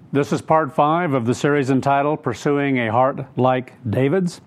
This is part 5 of the series entitled Pursuing a Heart Like David's.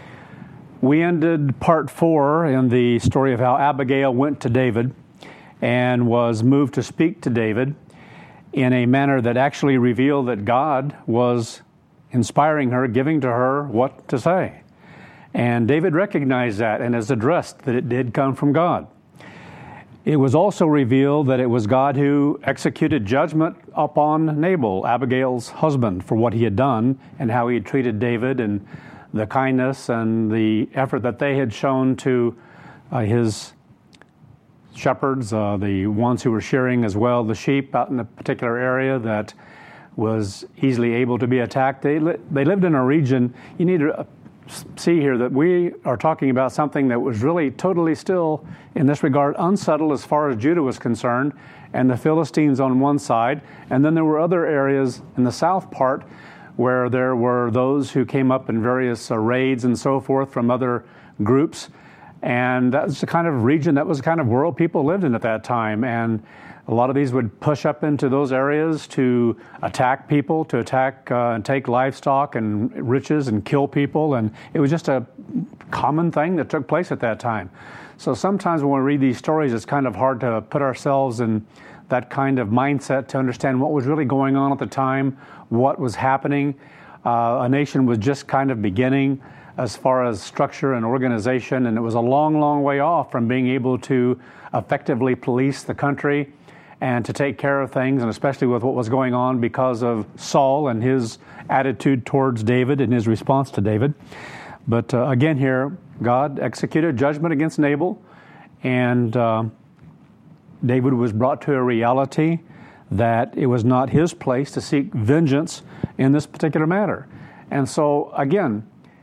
We ended part 4 in the story of how Abigail went to David and was moved to speak to David in a manner that actually revealed that God was inspiring her, giving to her what to say. And David recognized that and has addressed that it did come from God. It was also revealed that it was God who executed judgment upon Nabal, Abigail's husband, for what he had done and how he had treated David and the kindness and the effort that they had shown to his shepherds, the ones who were shearing as well the sheep out in a particular area that was easily able to be attacked. They lived in a region, you need to see here that we are talking about something that was really totally still, in this regard, unsettled as far as Judah was concerned, and the Philistines on one side. And then there were other areas in the south part where there were those who came up in various raids and so forth from other groups. And that was the kind of region, that was the kind of world people lived in at that time. And a lot of these would push up into those areas to attack people, to attack and take livestock and riches and kill people. And it was just a common thing that took place at that time. So sometimes when we read these stories, it's kind of hard to put ourselves in that kind of mindset to understand what was really going on at the time, what was happening. A nation was just kind of beginning as far as structure and organization, and it was a long, long way off from being able to effectively police the country and to take care of things, and especially with what was going on because of Saul and his attitude towards David and his response to David. But again here, God executed judgment against Nabal, and David was brought to a reality that it was not his place to seek vengeance in this particular matter. And so, again,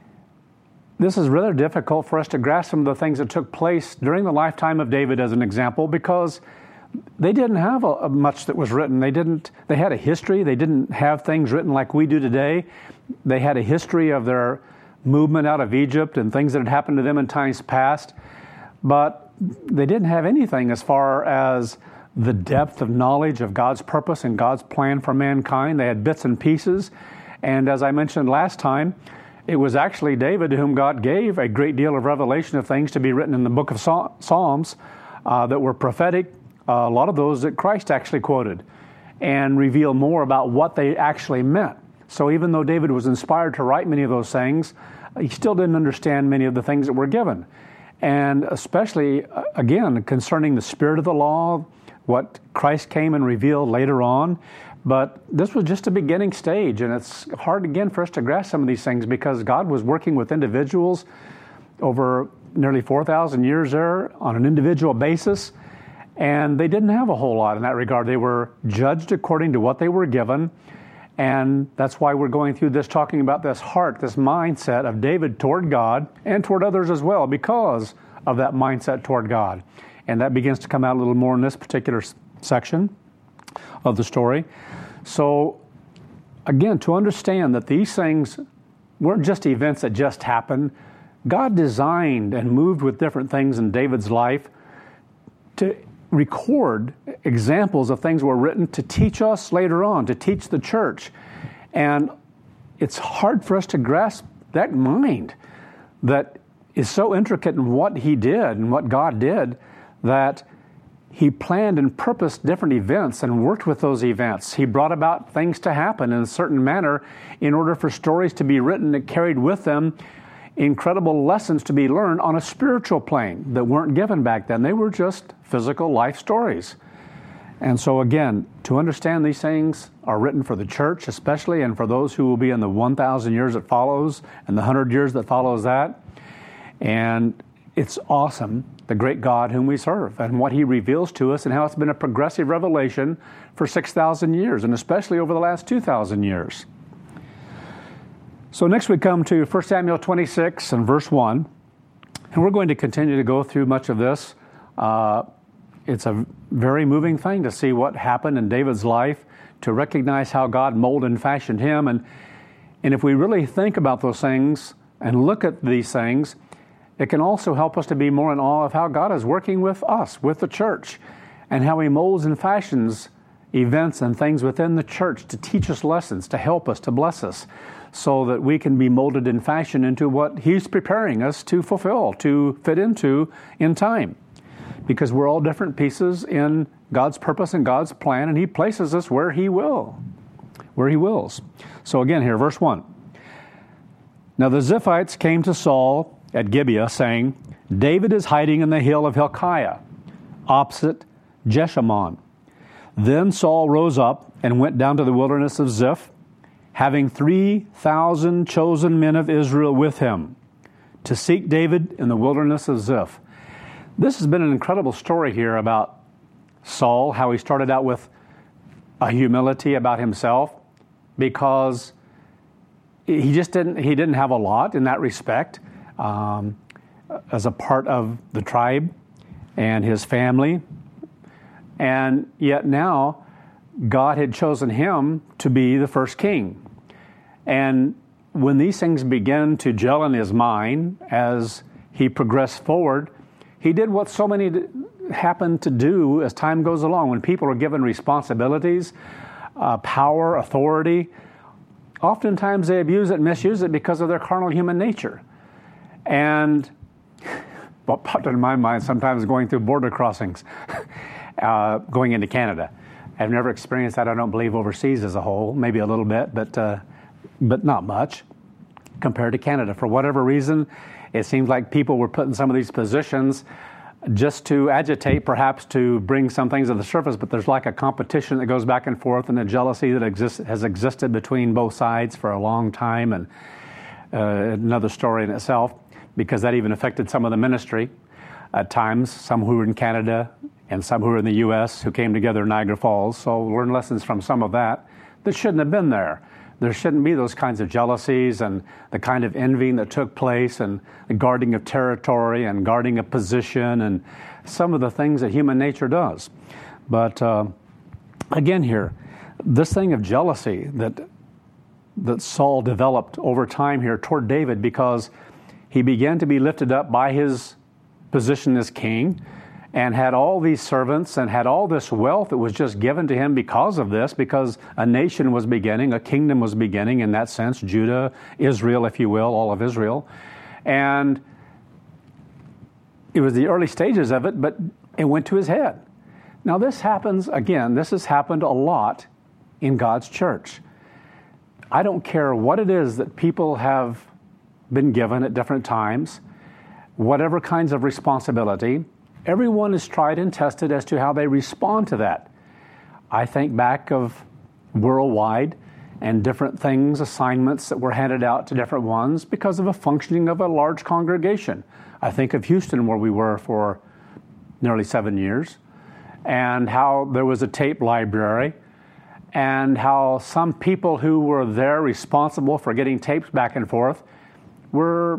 this is rather difficult for us to grasp some of the things that took place during the lifetime of David as an example, because they didn't have much that was written. They had a history. They didn't have things written like we do today. They had a history of their movement out of Egypt and things that had happened to them in times past. But they didn't have anything as far as the depth of knowledge of God's purpose and God's plan for mankind. They had bits and pieces. And as I mentioned last time, it was actually David to whom God gave a great deal of revelation of things to be written in the book of Psalms that were prophetic. A lot of those that Christ actually quoted and reveal more about what they actually meant. So even though David was inspired to write many of those things, he still didn't understand many of the things that were given. And especially, again, concerning the spirit of the law, what Christ came and revealed later on. But this was just a beginning stage, and it's hard, again, for us to grasp some of these things because God was working with individuals over nearly 4,000 years there on an individual basis. And they didn't have a whole lot in that regard. They were judged according to what they were given. And that's why we're going through this, talking about this heart, this mindset of David toward God and toward others as well because of that mindset toward God. And that begins to come out a little more in this particular section of the story. So, again, to understand that these things weren't just events that just happened. God designed and moved with different things in David's life to record examples of things were written to teach us later on, to teach the church. And it's hard for us to grasp that mind that is so intricate in what he did and what God did, that he planned and purposed different events and worked with those events. He brought about things to happen in a certain manner in order for stories to be written that carried with them incredible lessons to be learned on a spiritual plane that weren't given back then. They were just physical life stories. And so again, to understand these things are written for the church especially, and for those who will be in the 1,000 years that follows and the 100 years that follows that. And it's awesome, the great God whom we serve and what he reveals to us and how it's been a progressive revelation for 6,000 years, and especially over the last 2,000 years. So next we come to 1 Samuel 26 and verse 1, and we're going to continue to go through much of this. It's a very moving thing to see what happened in David's life, to recognize how God molded and fashioned him. And if we really think about those things and look at these things, it can also help us to be more in awe of how God is working with us, with the church, and how he molds and fashions events and things within the church to teach us lessons, to help us, to bless us, so that we can be molded and fashioned into what He's preparing us to fulfill, to fit into in time. Because we're all different pieces in God's purpose and God's plan, and He places us where He wills. So again here, verse 1. Now the Ziphites came to Saul at Gibeah, saying, David is hiding in the hill of Hilkiah, opposite Jeshimon. Then Saul rose up and went down to the wilderness of Ziph, having 3,000 chosen men of Israel with him, to seek David in the wilderness of Ziph. This has been an incredible story here about Saul, how he started out with a humility about himself, because he didn't have a lot in that respect as a part of the tribe and his family. And yet now God had chosen him to be the first king. And when these things began to gel in his mind as he progressed forward, he did what so many happen to do as time goes along. When people are given responsibilities, power, authority, oftentimes they abuse it and misuse it because of their carnal human nature. And what popped into my mind sometimes going through border crossings, going into Canada. I've never experienced that, I don't believe, overseas as a whole. Maybe a little bit, but not much compared to Canada. For whatever reason, it seems like people were put in some of these positions just to agitate, perhaps to bring some things to the surface, but there's like a competition that goes back and forth and a jealousy that has existed between both sides for a long time, and another story in itself, because that even affected some of the ministry at times, some who were in Canada and some who were in the U.S. who came together in Niagara Falls. So learn lessons from some of that shouldn't have been there. There shouldn't be those kinds of jealousies and the kind of envying that took place, and the guarding of territory and guarding of position and some of the things that human nature does. But again here, this thing of jealousy that Saul developed over time here toward David, because he began to be lifted up by his position as king, and had all these servants and had all this wealth that was just given to him because of this, because a nation was beginning, a kingdom was beginning in that sense, Judah, Israel, if you will, all of Israel. And it was the early stages of it, but it went to his head. Now this happens, again, this has happened a lot in God's church. I don't care what it is that people have been given at different times, whatever kinds of responsibility. Everyone is tried and tested as to how they respond to that. I think back of worldwide and different things, assignments that were handed out to different ones because of a functioning of a large congregation. I think of Houston, where we were for nearly 7 years, and how there was a tape library, and how some people who were there responsible for getting tapes back and forth were,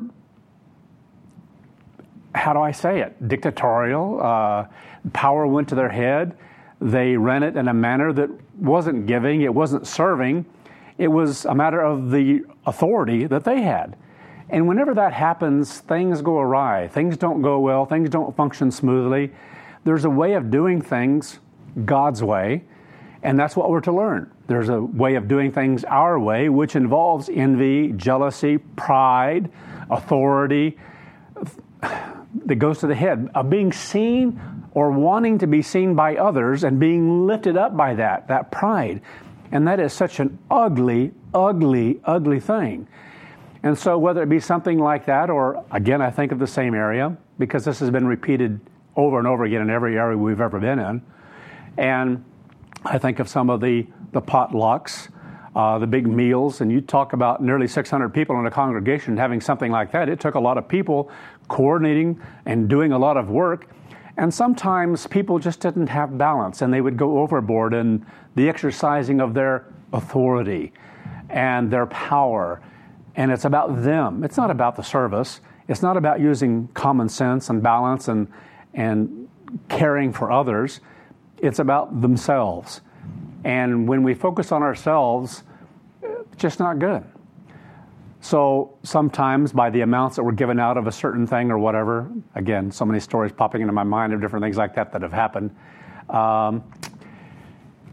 how do I say it, dictatorial. Power went to their head. They ran it in a manner that wasn't giving, it wasn't serving. It was a matter of the authority that they had. And whenever that happens, things go awry. Things don't go well. Things don't function smoothly. There's a way of doing things God's way, and that's what we're to learn. There's a way of doing things our way, which involves envy, jealousy, pride, authority, that goes to the head of being seen or wanting to be seen by others and being lifted up by that pride. And that is such an ugly, ugly, ugly thing. And so whether it be something like that, or again, I think of the same area, because this has been repeated over and over again in every area we've ever been in. And I think of some of the potlucks, the big meals, and you talk about nearly 600 people in a congregation having something like that. It took a lot of people coordinating and doing a lot of work. And sometimes people just didn't have balance, and they would go overboard in the exercising of their authority and their power. And it's about them. It's not about the service. It's not about using common sense and balance and caring for others. It's about themselves. And when we focus on ourselves, it's just not good. So sometimes by the amounts that were given out of a certain thing or whatever, again, so many stories popping into my mind of different things like that have happened.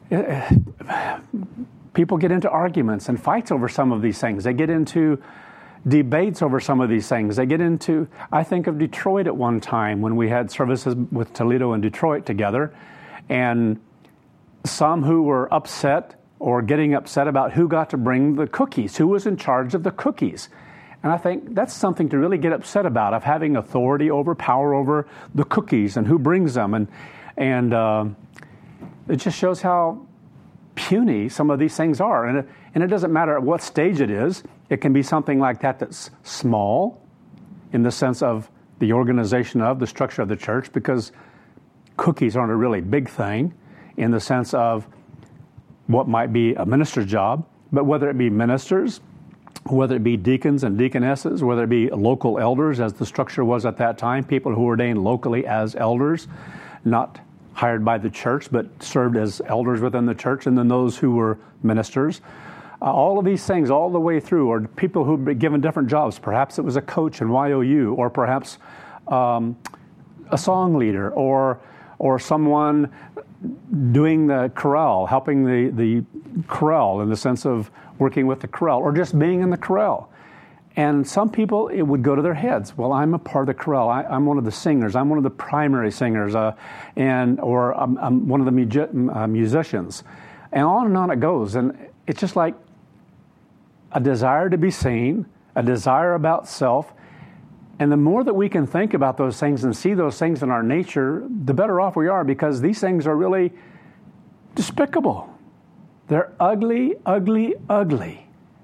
People get into arguments and fights over some of these things. They get into debates over some of these things. They get into, I think of Detroit at one time when we had services with Toledo and Detroit together, and some who were upset or getting upset about who got to bring the cookies, who was in charge of the cookies. And I think that's something to really get upset about, of having authority over, power over the cookies and who brings them. And it just shows how puny some of these things are. And it doesn't matter at what stage it is. It can be something like that that's small in the sense of the organization of the structure of the church, because cookies aren't a really big thing in the sense of what might be a minister's job. But whether it be ministers, whether it be deacons and deaconesses, whether it be local elders, as the structure was at that time, people who were ordained locally as elders, not hired by the church, but served as elders within the church, and then those who were ministers. All of these things all the way through, or people who've been given different jobs. Perhaps it was a coach in YOU, or perhaps a song leader, or someone doing the chorale, helping the chorale in the sense of working with the chorale, or just being in the chorale. And some people, it would go to their heads. Well, I'm a part of the chorale. I'm one of the singers. I'm one of the primary singers, or I'm one of the musicians. And on it goes. And it's just like a desire to be seen, a desire about self. And the more that we can think about those things and see those things in our nature, the better off we are, because these things are really despicable. They're ugly, ugly, ugly.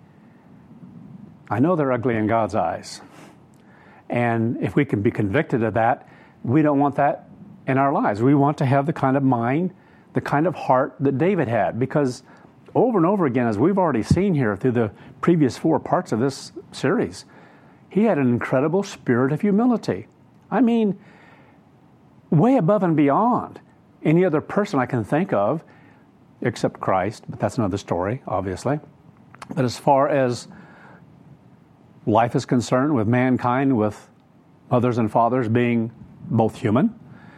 I know they're ugly in God's eyes. And if we can be convicted of that, we don't want that in our lives. We want to have the kind of mind, the kind of heart that David had, because over and over again, as we've already seen here through the previous 4 parts of this series, he had an incredible spirit of humility. I mean, way above and beyond any other person I can think of, except Christ, but that's another story, obviously. But as far as life is concerned, with mankind, with mothers and fathers being both human,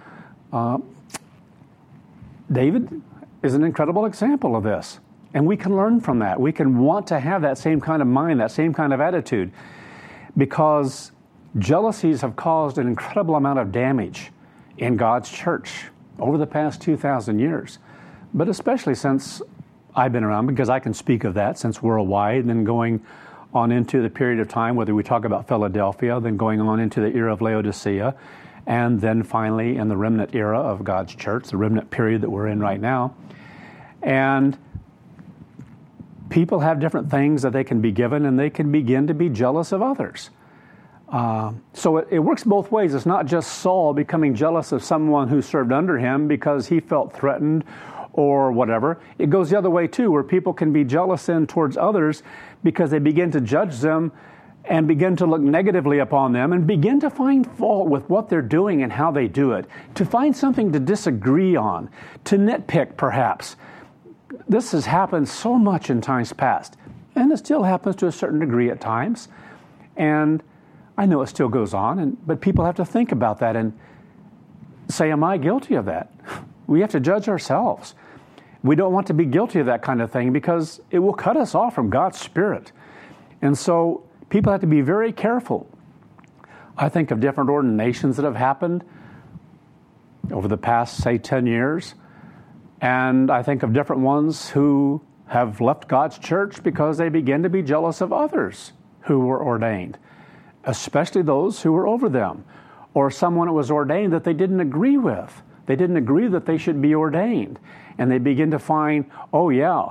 David is an incredible example of this. And we can learn from that. We can want to have that same kind of mind, that same kind of attitude, because jealousies have caused an incredible amount of damage in God's church over the past 2,000 years. But especially since I've been around, because I can speak of that, since worldwide, and then going on into the period of time, whether we talk about Philadelphia, then going on into the era of Laodicea, and then finally in the remnant era of God's church, the remnant period that we're in right now. And people have different things that they can be given, and they can begin to be jealous of others. So it works both ways. It's not just Saul becoming jealous of someone who served under him because he felt threatened or whatever. It goes the other way too, where people can be jealous in towards others because they begin to judge them and begin to look negatively upon them and begin to find fault with what they're doing and how they do it, to find something to disagree on, to nitpick perhaps. This has happened so much in times past, and it still happens to a certain degree at times. And I know it still goes on, but people have to think about that and say, am I guilty of that? We have to judge ourselves. We don't want to be guilty of that kind of thing because it will cut us off from God's Spirit. And so people have to be very careful. I think of different ordinations that have happened over the past, say, 10 years. And I think of different ones who have left God's church because they begin to be jealous of others who were ordained, especially those who were over them, or someone that was ordained that they didn't agree with. They didn't agree that they should be ordained. And they begin to find, oh yeah,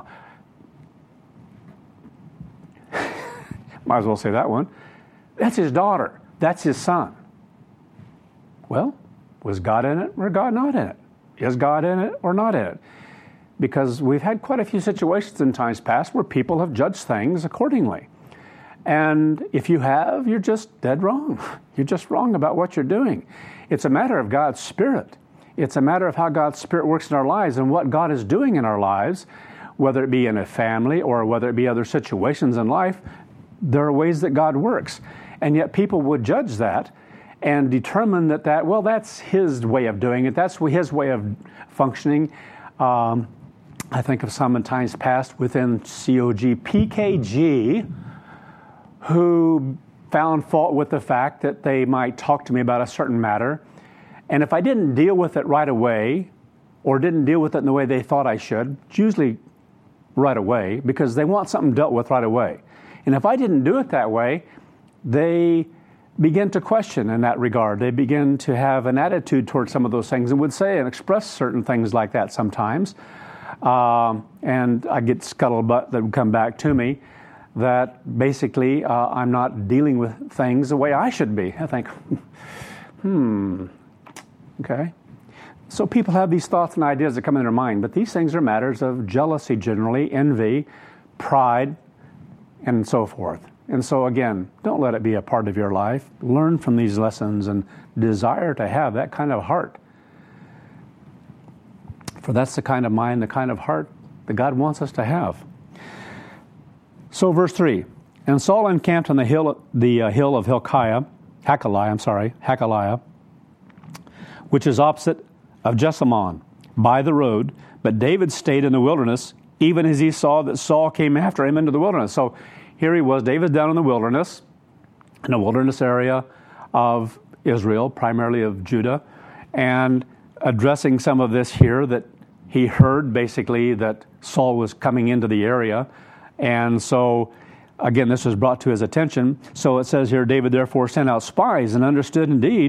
might as well say that one, that's his daughter, that's his son. Well, was God in it or God not in it? Is God in it or not in it? Because we've had quite a few situations in times past where people have judged things accordingly. And if you have, you're just dead wrong. You're just wrong about what you're doing. It's a matter of God's Spirit. It's a matter of how God's Spirit works in our lives and what God is doing in our lives, whether it be in a family or whether it be other situations in life. There are ways that God works. And yet people would judge that and determine that well, that's his way of doing it. That's his way of functioning. I think of some in times past within COG, PKG, who found fault with the fact that they might talk to me about a certain matter. And if I didn't deal with it right away, or didn't deal with it in the way they thought I should, it's usually right away, because they want something dealt with right away. And if I didn't do it that way, they begin to question in that regard. They begin to have an attitude towards some of those things and would say and express certain things like that sometimes. And I get scuttlebutt that would come back to me that basically I'm not dealing with things the way I should be. I think, okay. So people have these thoughts and ideas that come in their mind, but these things are matters of jealousy generally, envy, pride, and so forth. And so again, don't let it be a part of your life. Learn from these lessons and desire to have that kind of heart. For that's the kind of mind, the kind of heart that God wants us to have. So verse 3, and Saul encamped on the hill of Hachilah, which is opposite of Jessamon, by the road, but David stayed in the wilderness, even as he saw that Saul came after him into the wilderness. So here he was, David's down in the wilderness area of Israel, primarily of Judah, and addressing some of this here that he heard basically that Saul was coming into the area. And so, again, this was brought to his attention. So it says here, David therefore sent out spies and understood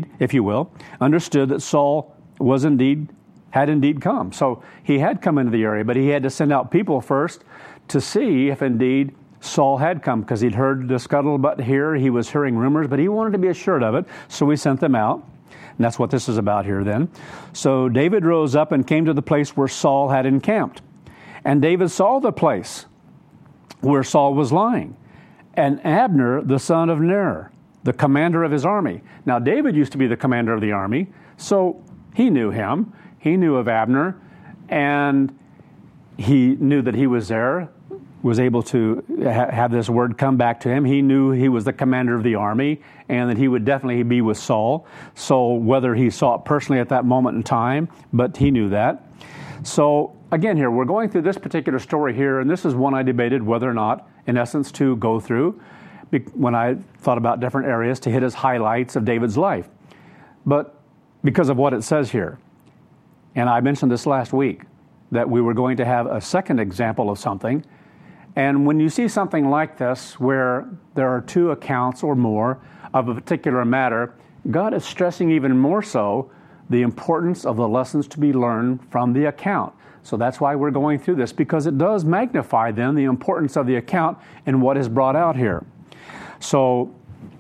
that Saul had indeed come. So he had come into the area, but he had to send out people first to see if indeed Saul had come, because he'd heard the scuttlebutt here. He was hearing rumors, but he wanted to be assured of it. So we sent them out. And that's what this is about here then. So David rose up and came to the place where Saul had encamped. And David saw the place where Saul was lying, and Abner, the son of Ner, the commander of his army. Now, David used to be the commander of the army, so he knew him. He knew of Abner, and he knew that he was there, was able to have this word come back to him. He knew he was the commander of the army, and that he would definitely be with Saul. So whether he saw it personally at that moment in time, but he knew that. So again here, we're going through this particular story here, and this is one I debated whether or not, in essence, to go through when I thought about different areas to hit as highlights of David's life. But because of what it says here, and I mentioned this last week, that we were going to have a second example of something. And when you see something like this, where there are two accounts or more of a particular matter, God is stressing even more so the importance of the lessons to be learned from the account. So that's why we're going through this, because it does magnify then the importance of the account and what is brought out here. So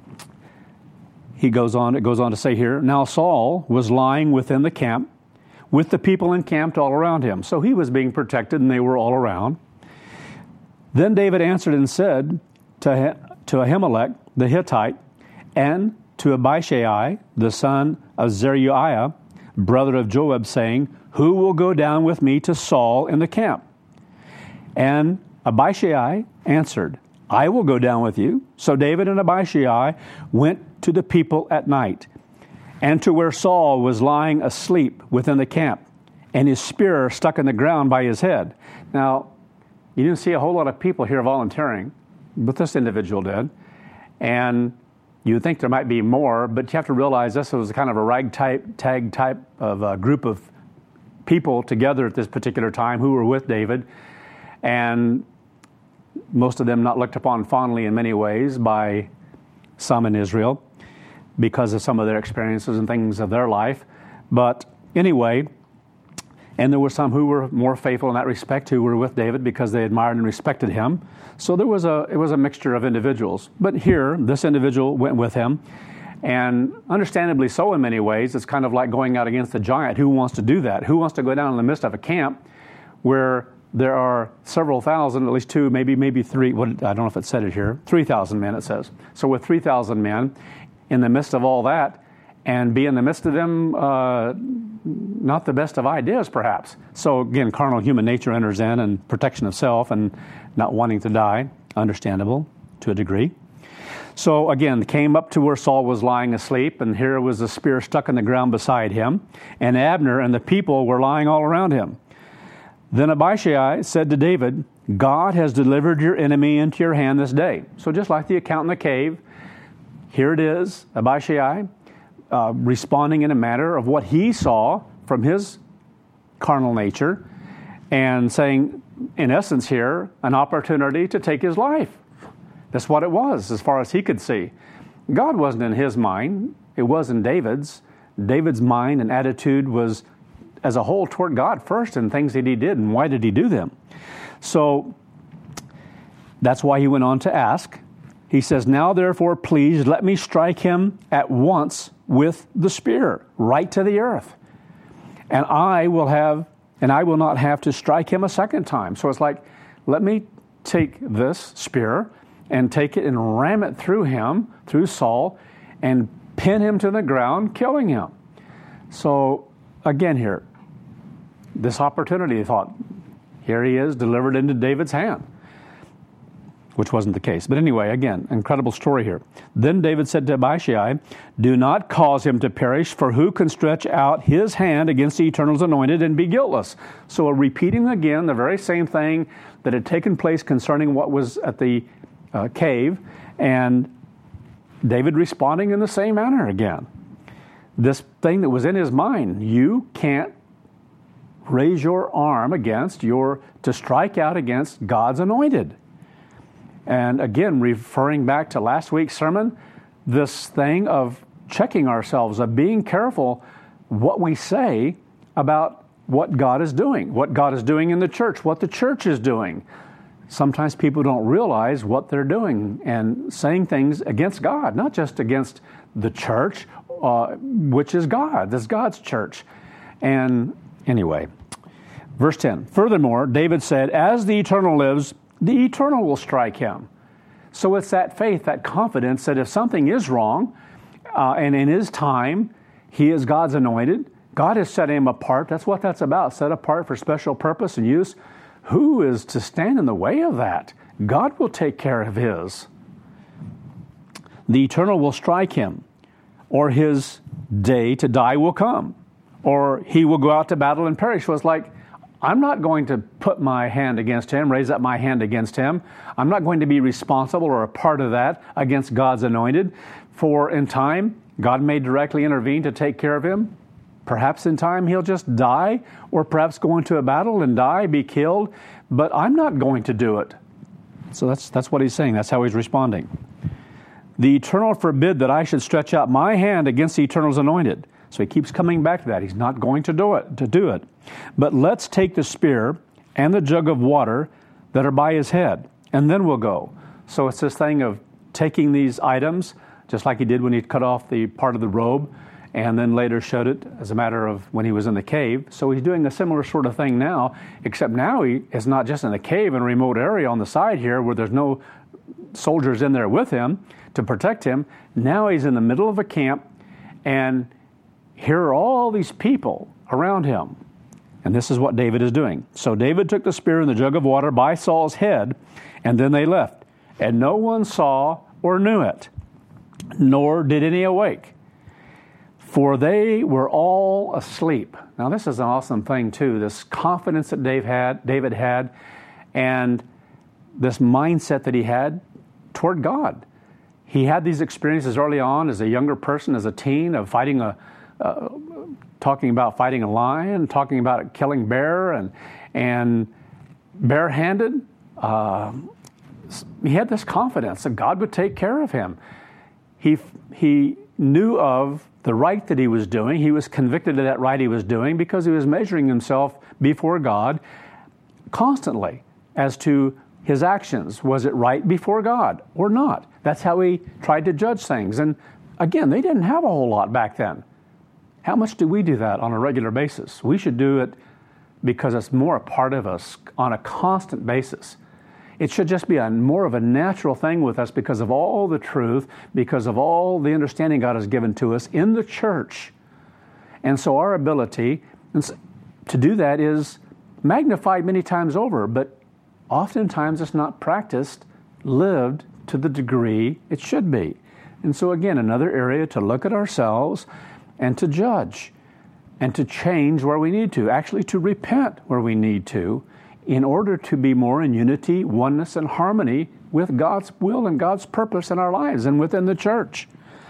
it goes on to say here, now Saul was lying within the camp with the people encamped all around him. So he was being protected and they were all around. Then David answered and said to Ahimelech the Hittite and to Abishai the son of Zeruiah, brother of Joab, saying, who will go down with me to Saul in the camp? And Abishai answered, I will go down with you. So David and Abishai went to the people at night, and to where Saul was lying asleep within the camp, and his spear stuck in the ground by his head. Now, you didn't see a whole lot of people here volunteering, but this individual did. And you would think there might be more, but you have to realize this was kind of a ragtag type of group of people together at this particular time who were with David, and most of them not looked upon fondly in many ways by some in Israel because of some of their experiences and things of their life. But anyway, and there were some who were more faithful in that respect who were with David because they admired and respected him. So it was a mixture of individuals. But here, this individual went with him, and understandably so in many ways. It's kind of like going out against a giant. Who wants to do that? Who wants to go down in the midst of a camp where there are several thousand, at least two, maybe three, I don't know if it said it here, 3,000 men it says. So with 3,000 men in the midst of all that, and be in the midst of them, not the best of ideas perhaps. So again, carnal human nature enters in, and protection of self and not wanting to die, understandable to a degree. So again, came up to where Saul was lying asleep, and here was a spear stuck in the ground beside him, and Abner and the people were lying all around him. Then Abishai said to David, God has delivered your enemy into your hand this day. So just like the account in the cave, here it is, Abishai responding in a manner of what he saw from his carnal nature and saying, in essence here, an opportunity to take his life. That's what it was as far as he could see. God wasn't in his mind. It wasn't David's. David's mind and attitude was as a whole toward God first in things that he did, and why did he do them? So that's why he went on to ask. He says, now therefore, please let me strike him at once with the spear, right to the earth. And I will not have to strike him a second time. So it's like, let me take this spear and take it and ram it through him, through Saul, and pin him to the ground, killing him. So again here, this opportunity, he thought, here he is, delivered into David's hand, which wasn't the case. But anyway, again, incredible story here. Then David said to Abishai, do not cause him to perish, for who can stretch out his hand against the Eternal's anointed and be guiltless? So repeating again the very same thing that had taken place concerning what was at the cave, and David responding in the same manner again. This thing that was in his mind, you can't raise your arm to strike out against God's anointed. And again, referring back to last week's sermon, this thing of checking ourselves, of being careful what we say about what God is doing in the church, what the church is doing. Sometimes people don't realize what they're doing and saying things against God, not just against the church, which is God. That's God's church. And anyway, verse 10, furthermore, David said, as the Eternal lives, the Eternal will strike him. So it's that faith, that confidence that if something is wrong, and in his time, he is God's anointed, God has set him apart. That's what that's about, set apart for special purpose and use. Who is to stand in the way of that? God will take care of his. The Eternal will strike him, or his day to die will come, or he will go out to battle and perish. So it's like, I'm not going to put my hand against him, raise up my hand against him. I'm not going to be responsible or a part of that against God's anointed. For in time, God may directly intervene to take care of him. Perhaps in time he'll just die, or perhaps go into a battle and die, be killed. But I'm not going to do it. So that's what he's saying. That's how he's responding. The Eternal forbid that I should stretch out my hand against the Eternal's anointed. So he keeps coming back to that. He's not going to do it. But let's take the spear and the jug of water that are by his head, and then we'll go. So it's this thing of taking these items, just like he did when he cut off the part of the robe, and then later showed it as a matter of when he was in the cave. So he's doing a similar sort of thing now, except now he is not just in a cave in a remote area on the side here where there's no soldiers in there with him to protect him. Now he's in the middle of a camp, and here are all these people around him. And this is what David is doing. So David took the spear and the jug of water by Saul's head, and then they left. And no one saw or knew it, nor did any awake, for they were all asleep. Now this is an awesome thing too, this confidence that David had, and this mindset that he had toward God. He had these experiences early on as a younger person, as a teen, of talking about fighting a lion, talking about killing bear, and barehanded. He had this confidence that God would take care of him. He knew of the right that he was doing. He was convicted of that right he was doing because he was measuring himself before God constantly as to his actions. Was it right before God or not? That's how he tried to judge things. And again, they didn't have a whole lot back then. How much do we do that on a regular basis? We should do it because it's more a part of us on a constant basis. It should just be more of a natural thing with us because of all the truth, because of all the understanding God has given to us in the church. And so our ability to do that is magnified many times over, but oftentimes it's not practiced, lived to the degree it should be. And so again, another area to look at ourselves and to judge. and to change where we need to, actually to repent where we need to, in order to be more in unity, oneness, and harmony with God's will and God's purpose in our lives and within the church.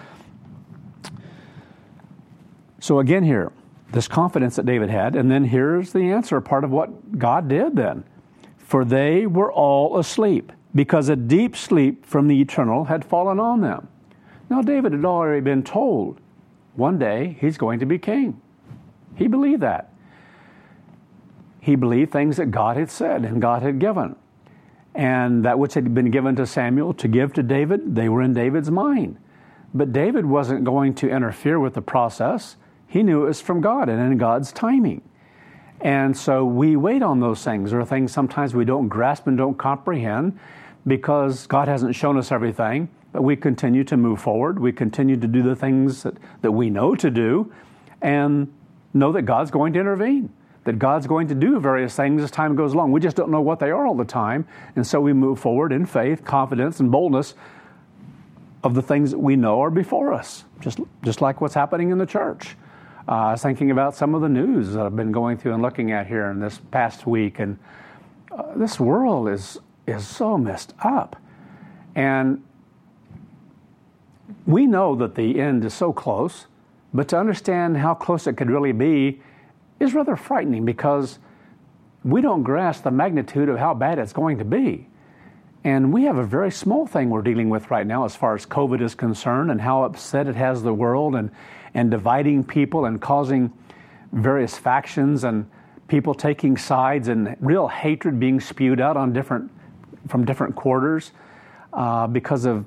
So again here, this confidence that David had, and then here's the answer, part of what God did then. For they were all asleep, because a deep sleep from the eternal had fallen on them. Now David had already been told one day he's going to be king. He believed that. He believed things that God had said and God had given. And that which had been given to Samuel to give to David, they were in David's mind. But David wasn't going to interfere with the process. He knew it was from God and in God's timing. And so we wait on those things. There are things sometimes we don't grasp and don't comprehend because God hasn't shown us everything. But we continue to move forward. We continue to do the things that we know to do and know that God's going to intervene, that God's going to do various things as time goes along. We just don't know what they are all the time. And so we move forward in faith, confidence, and boldness of the things that we know are before us, just like what's happening in the church. I was thinking about some of the news that I've been going through and looking at here in this past week, and this world is so messed up. And we know that the end is so close, but to understand how close it could really be is rather frightening because we don't grasp the magnitude of how bad it's going to be. And we have a very small thing we're dealing with right now as far as COVID is concerned and how upset it has the world and dividing people and causing various factions and people taking sides and real hatred being spewed out on from different quarters because of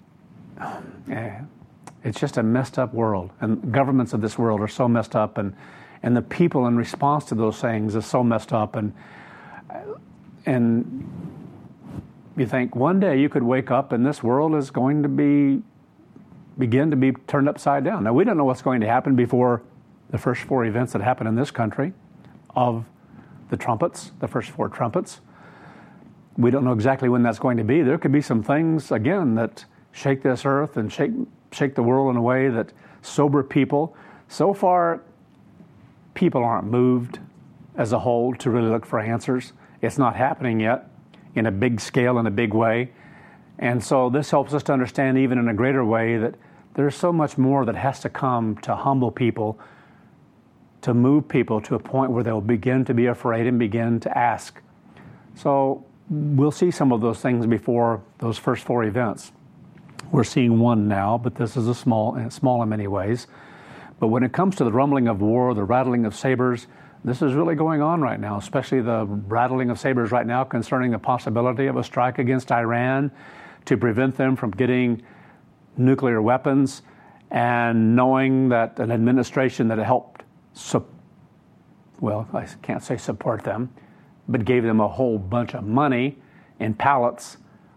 it's just a messed up world, and governments of this world are so messed up, and the people in response to those things is so messed up, and you think one day you could wake up and this world is going to begin to be turned upside down. Now we don't know what's going to happen before the first 4 events that happen in this country of the trumpets, the first 4 trumpets. We don't know exactly when that's going to be. There could be some things again that shake this earth and shake the world in a way that sober people. So far, people aren't moved as a whole to really look for answers. It's not happening yet in a big scale, in a big way. And so this helps us to understand even in a greater way that there's so much more that has to come to humble people, to move people to a point where they'll begin to be afraid and begin to ask. So we'll see some of those things before those first 4 events. We're seeing one now, but this is small in many ways. But when it comes to the rumbling of war, the rattling of sabers, this is really going on right now, especially the rattling of sabers right now concerning the possibility of a strike against Iran to prevent them from getting nuclear weapons, and knowing that an administration that helped, I can't say support them, but gave them a whole bunch of money in pallets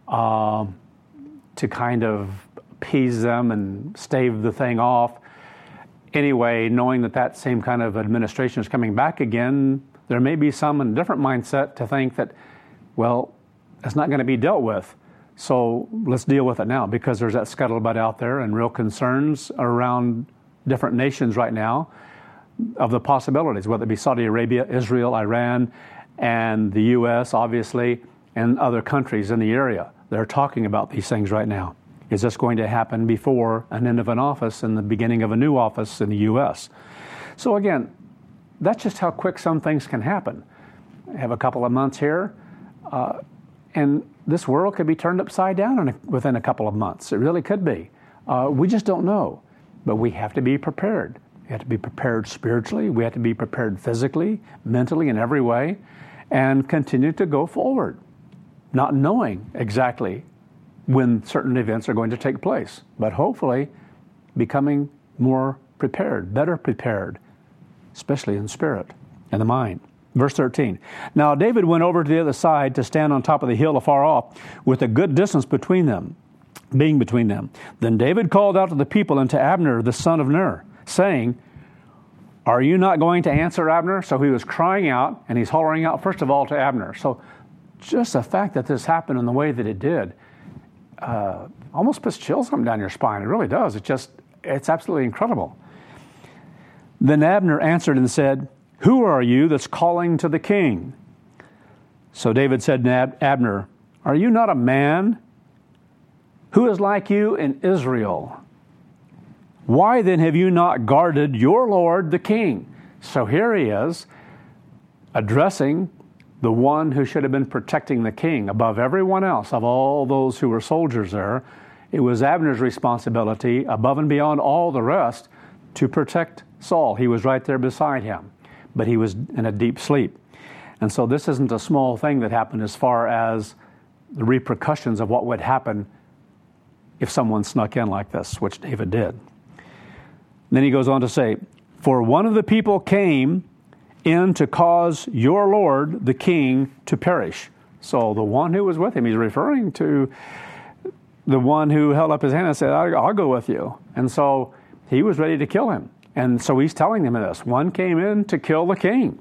to kind of appease them and stave the thing off. Anyway, knowing that same kind of administration is coming back again, there may be some in a different mindset to think that, well, it's not going to be dealt with. So let's deal with it now, because there's that scuttlebutt out there and real concerns around different nations right now of the possibilities, whether it be Saudi Arabia, Israel, Iran, and the U.S., obviously, and other countries in the area. They're talking about these things right now. Is this going to happen before an end of an office and the beginning of a new office in the U.S.? So again, that's just how quick some things can happen. I have a couple of months here, and this world could be turned upside down within a couple of months. It really could be. We just don't know. But we have to be prepared. We have to be prepared spiritually. We have to be prepared physically, mentally, in every way, and continue to go forward, not knowing exactly when certain events are going to take place, but hopefully becoming more prepared, better prepared, especially in spirit and the mind. Verse 13, now David went over to the other side to stand on top of the hill afar off, with a good distance between them. Then David called out to the people and to Abner, the son of Ner, saying, are you not going to answer, Abner? So he was crying out, and he's hollering out, first of all, to Abner. So just the fact that this happened in the way that it did almost puts chills down your spine. It really does. It's absolutely incredible. Then Abner answered and said, Who are you that's calling to the king? So David said to Abner, Are you not a man? Who is like you in Israel? Why then have you not guarded your Lord the king? So here he is, addressing the one who should have been protecting the king above everyone else, of all those who were soldiers there. It was Abner's responsibility, above and beyond all the rest, to protect Saul. He was right there beside him, but he was in a deep sleep. And so this isn't a small thing that happened as far as the repercussions of what would happen if someone snuck in like this, which David did. And then he goes on to say, For one of the people came in to cause your Lord, the king, to perish. So the one who was with him, he's referring to the one who held up his hand and said, I'll go with you. And so he was ready to kill him. And so he's telling them this. One came in to kill the king.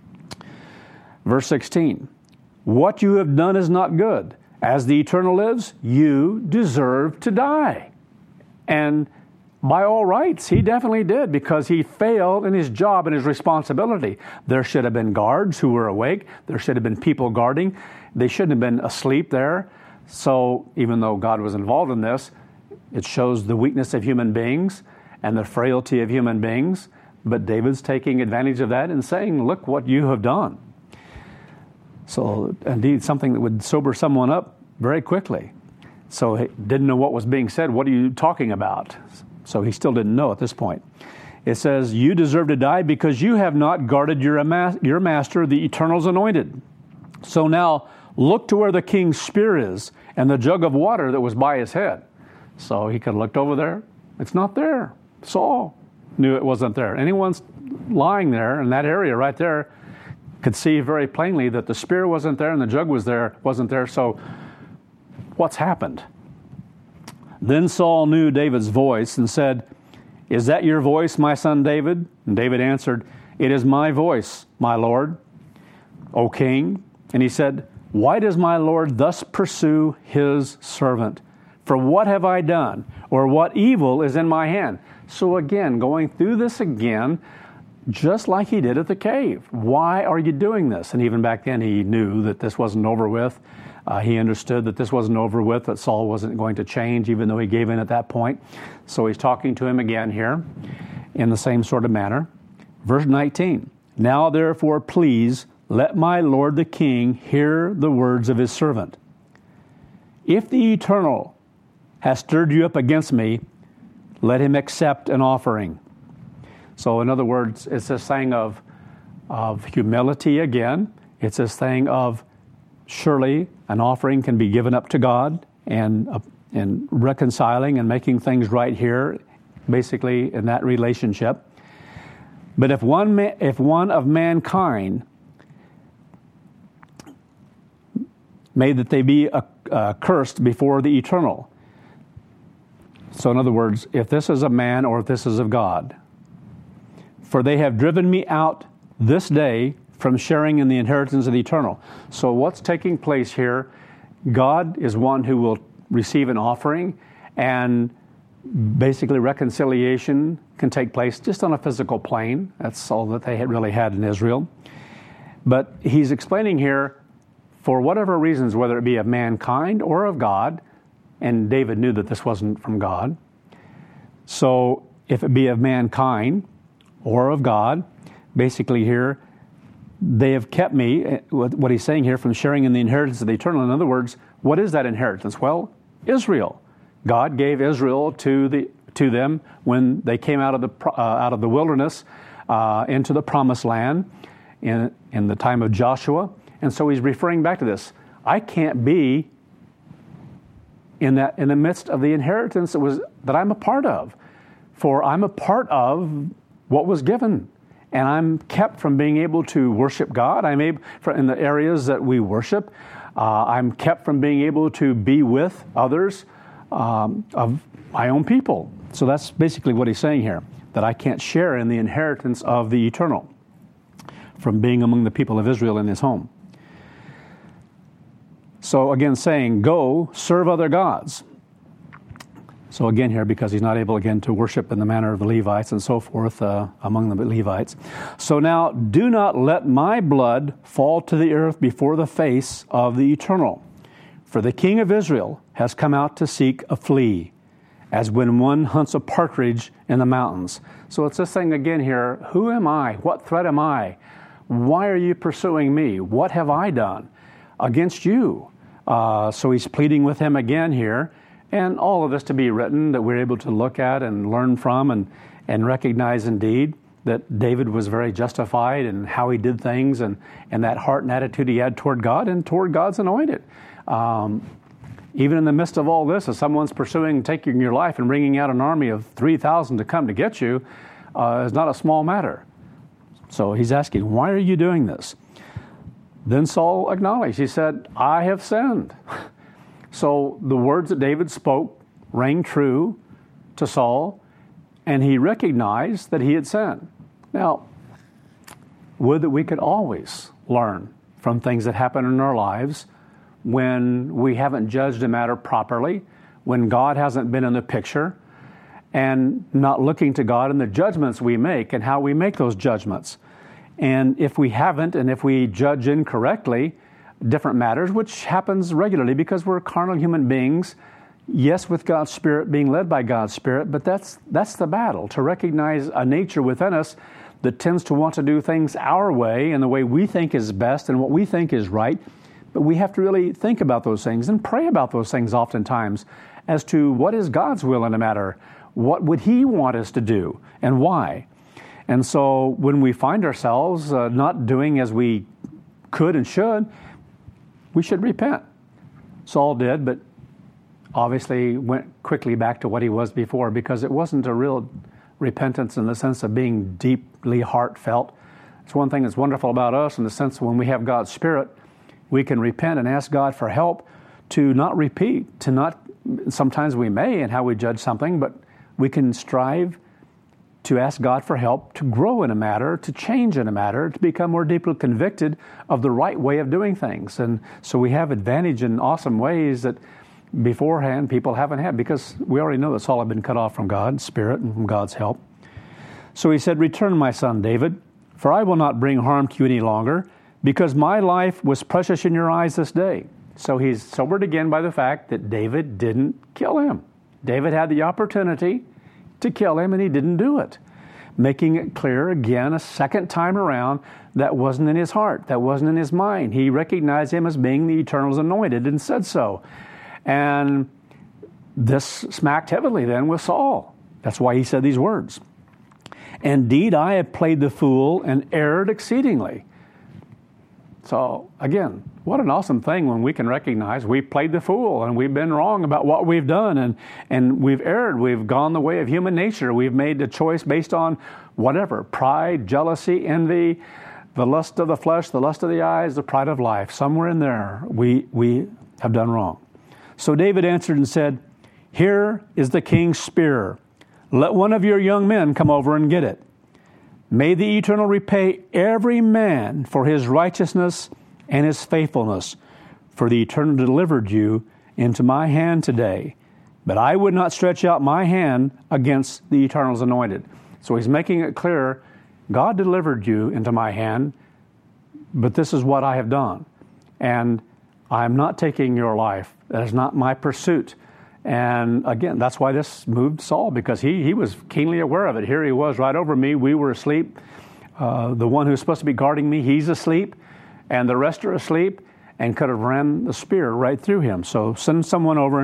Verse 16, What you have done is not good. As the Eternal lives, you deserve to die. And by all rights, he definitely did, because he failed in his job and his responsibility. There should have been guards who were awake. There should have been people guarding. They shouldn't have been asleep there. So even though God was involved in this, it shows the weakness of human beings and the frailty of human beings. But David's taking advantage of that and saying, Look what you have done. So indeed, something that would sober someone up very quickly. So he didn't know what was being said. What are you talking about? So he still didn't know at this point. It says, You deserve to die because you have not guarded your master, the Eternal's anointed. So now look to where the king's spear is and the jug of water that was by his head. So he could have looked over there. It's not there. Saul knew it wasn't there. Anyone's lying there in that area right there could see very plainly that the spear wasn't there and the jug wasn't there. So what's happened? Then Saul knew David's voice and said, Is that your voice, my son David? And David answered, It is my voice, my Lord, O king. And he said, Why does my Lord thus pursue his servant? For what have I done? Or what evil is in my hand? So again, going through this again, just like he did at the cave. Why are you doing this? And even back then he knew that this wasn't over with. He understood that this wasn't over with, that Saul wasn't going to change, even though he gave in at that point. So he's talking to him again here in the same sort of manner. Verse 19, Now therefore please let my lord the king hear the words of his servant. If the Eternal has stirred you up against me, let him accept an offering. So in other words, it's this thing of humility again. It's this thing of surely an offering can be given up to God and reconciling and making things right here, basically in that relationship. But if one of mankind made that they be cursed before the Eternal. So in other words, if this is a man or if this is of God, for they have driven me out this day from sharing in the inheritance of the Eternal. So what's taking place here? God is one who will receive an offering, and basically reconciliation can take place just on a physical plane. That's all that they had really had in Israel. But he's explaining here, for whatever reasons, whether it be of mankind or of God, and David knew that this wasn't from God. So if it be of mankind or of God, basically here, they have kept me, what he's saying here, from sharing in the inheritance of the Eternal. In other words, what is that inheritance? Well, Israel. God gave Israel to them when they came out of the wilderness into the promised land in the time of Joshua. And so he's referring back to this. I can't be in the midst of the inheritance that I'm a part of, for I'm a part of what was given. And I'm kept from being able to worship God. I'm able, in the areas that we worship, I'm kept from being able to be with others of my own people. So that's basically what he's saying here, that I can't share in the inheritance of the Eternal from being among the people of Israel in his home. So again saying, go serve other gods. So again here, because he's not able again to worship in the manner of the Levites and so forth among the Levites. So now, do not let my blood fall to the earth before the face of the Eternal. For the King of Israel has come out to seek a flea, as when one hunts a partridge in the mountains. So it's this thing again here, who am I? What threat am I? Why are you pursuing me? What have I done against you? So he's pleading with him again here. And all of this to be written that we're able to look at and learn from and recognize indeed that David was very justified in how he did things and that heart and attitude he had toward God and toward God's anointed. Even in the midst of all this, if someone's pursuing taking your life and bringing out an army of 3,000 to come to get you, is not a small matter. So he's asking, why are you doing this? Then Saul acknowledged. He said, I have sinned. So the words that David spoke rang true to Saul, and he recognized that he had sinned. Now, would that we could always learn from things that happen in our lives when we haven't judged a matter properly, when God hasn't been in the picture, and not looking to God in the judgments we make and how we make those judgments. And if we haven't, and if we judge incorrectly, different matters, which happens regularly because we're carnal human beings, yes, with God's Spirit, being led by God's Spirit, but that's the battle, to recognize a nature within us that tends to want to do things our way and the way we think is best and what we think is right. But we have to really think about those things and pray about those things oftentimes as to what is God's will in a matter, what would He want us to do, and why. And so when we find ourselves not doing as we could and should, we should repent. Saul did, but obviously went quickly back to what he was before, because it wasn't a real repentance in the sense of being deeply heartfelt. It's one thing that's wonderful about us in the sense when we have God's Spirit, we can repent and ask God for help to not repeat, to not, sometimes we may in how we judge something, but we can strive to ask God for help, to grow in a matter, to change in a matter, to become more deeply convicted of the right way of doing things. And so we have advantage in awesome ways that beforehand people haven't had, because we already know that Saul had been cut off from God's Spirit and from God's help. So he said, return, my son David, for I will not bring harm to you any longer, because my life was precious in your eyes this day. So he's sobered again by the fact that David didn't kill him. David had the opportunity to kill him, and he didn't do it. Making it clear again, a second time around, that wasn't in his heart, that wasn't in his mind. He recognized him as being the Eternal's anointed and said so. And this smacked heavily then with Saul. That's why he said these words. Indeed, I have played the fool and erred exceedingly. So again, what an awesome thing when we can recognize we've played the fool and we've been wrong about what we've done and we've erred. We've gone the way of human nature. We've made a choice based on whatever, pride, jealousy, envy, the lust of the flesh, the lust of the eyes, the pride of life. Somewhere in there we have done wrong. So David answered and said, here is the king's spear. Let one of your young men come over and get it. May the Eternal repay every man for his righteousness and his faithfulness, for the Eternal delivered you into my hand today. But I would not stretch out my hand against the Eternal's anointed. So he's making it clear, God delivered you into my hand, but this is what I have done. And I'm not taking your life. That is not my pursuit. And again, that's why this moved Saul, because he was keenly aware of it. Here he was right over me. We were asleep. The one who's supposed to be guarding me, he's asleep. And the rest are asleep and could have ran the spear right through him. So send someone over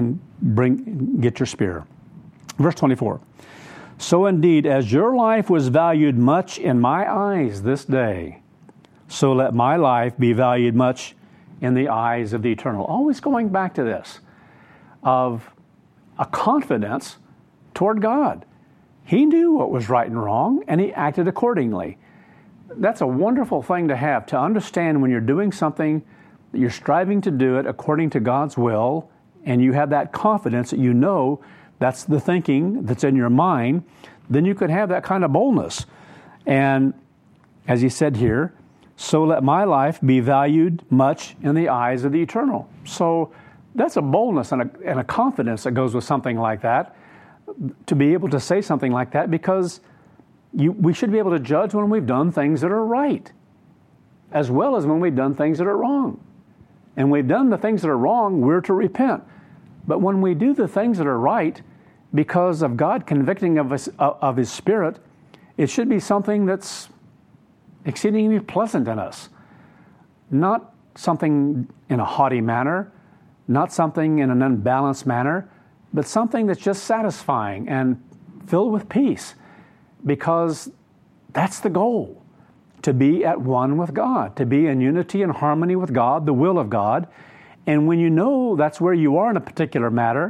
and get your spear. Verse 24. So indeed, as your life was valued much in my eyes this day, so let my life be valued much in the eyes of the Eternal. Always going back to this, of a confidence toward God. He knew what was right and wrong, and he acted accordingly. That's a wonderful thing to have, to understand when you're doing something, that you're striving to do it according to God's will, and you have that confidence that you know that's the thinking that's in your mind, then you could have that kind of boldness. And as he said here, so let my life be valued much in the eyes of the Eternal. So That's a boldness and a confidence that goes with something like that, to be able to say something like that, because we should be able to judge when we've done things that are right, as well as when we've done things that are wrong. And we've done the things that are wrong, we're to repent. But when we do the things that are right, because of God convicting of His Spirit, it should be something that's exceedingly pleasant in us. Not something in a haughty manner, not something in an unbalanced manner, but something that's just satisfying and filled with peace, because that's the goal, to be at one with God, to be in unity and harmony with God, the will of God. And when you know that's where you are in a particular matter,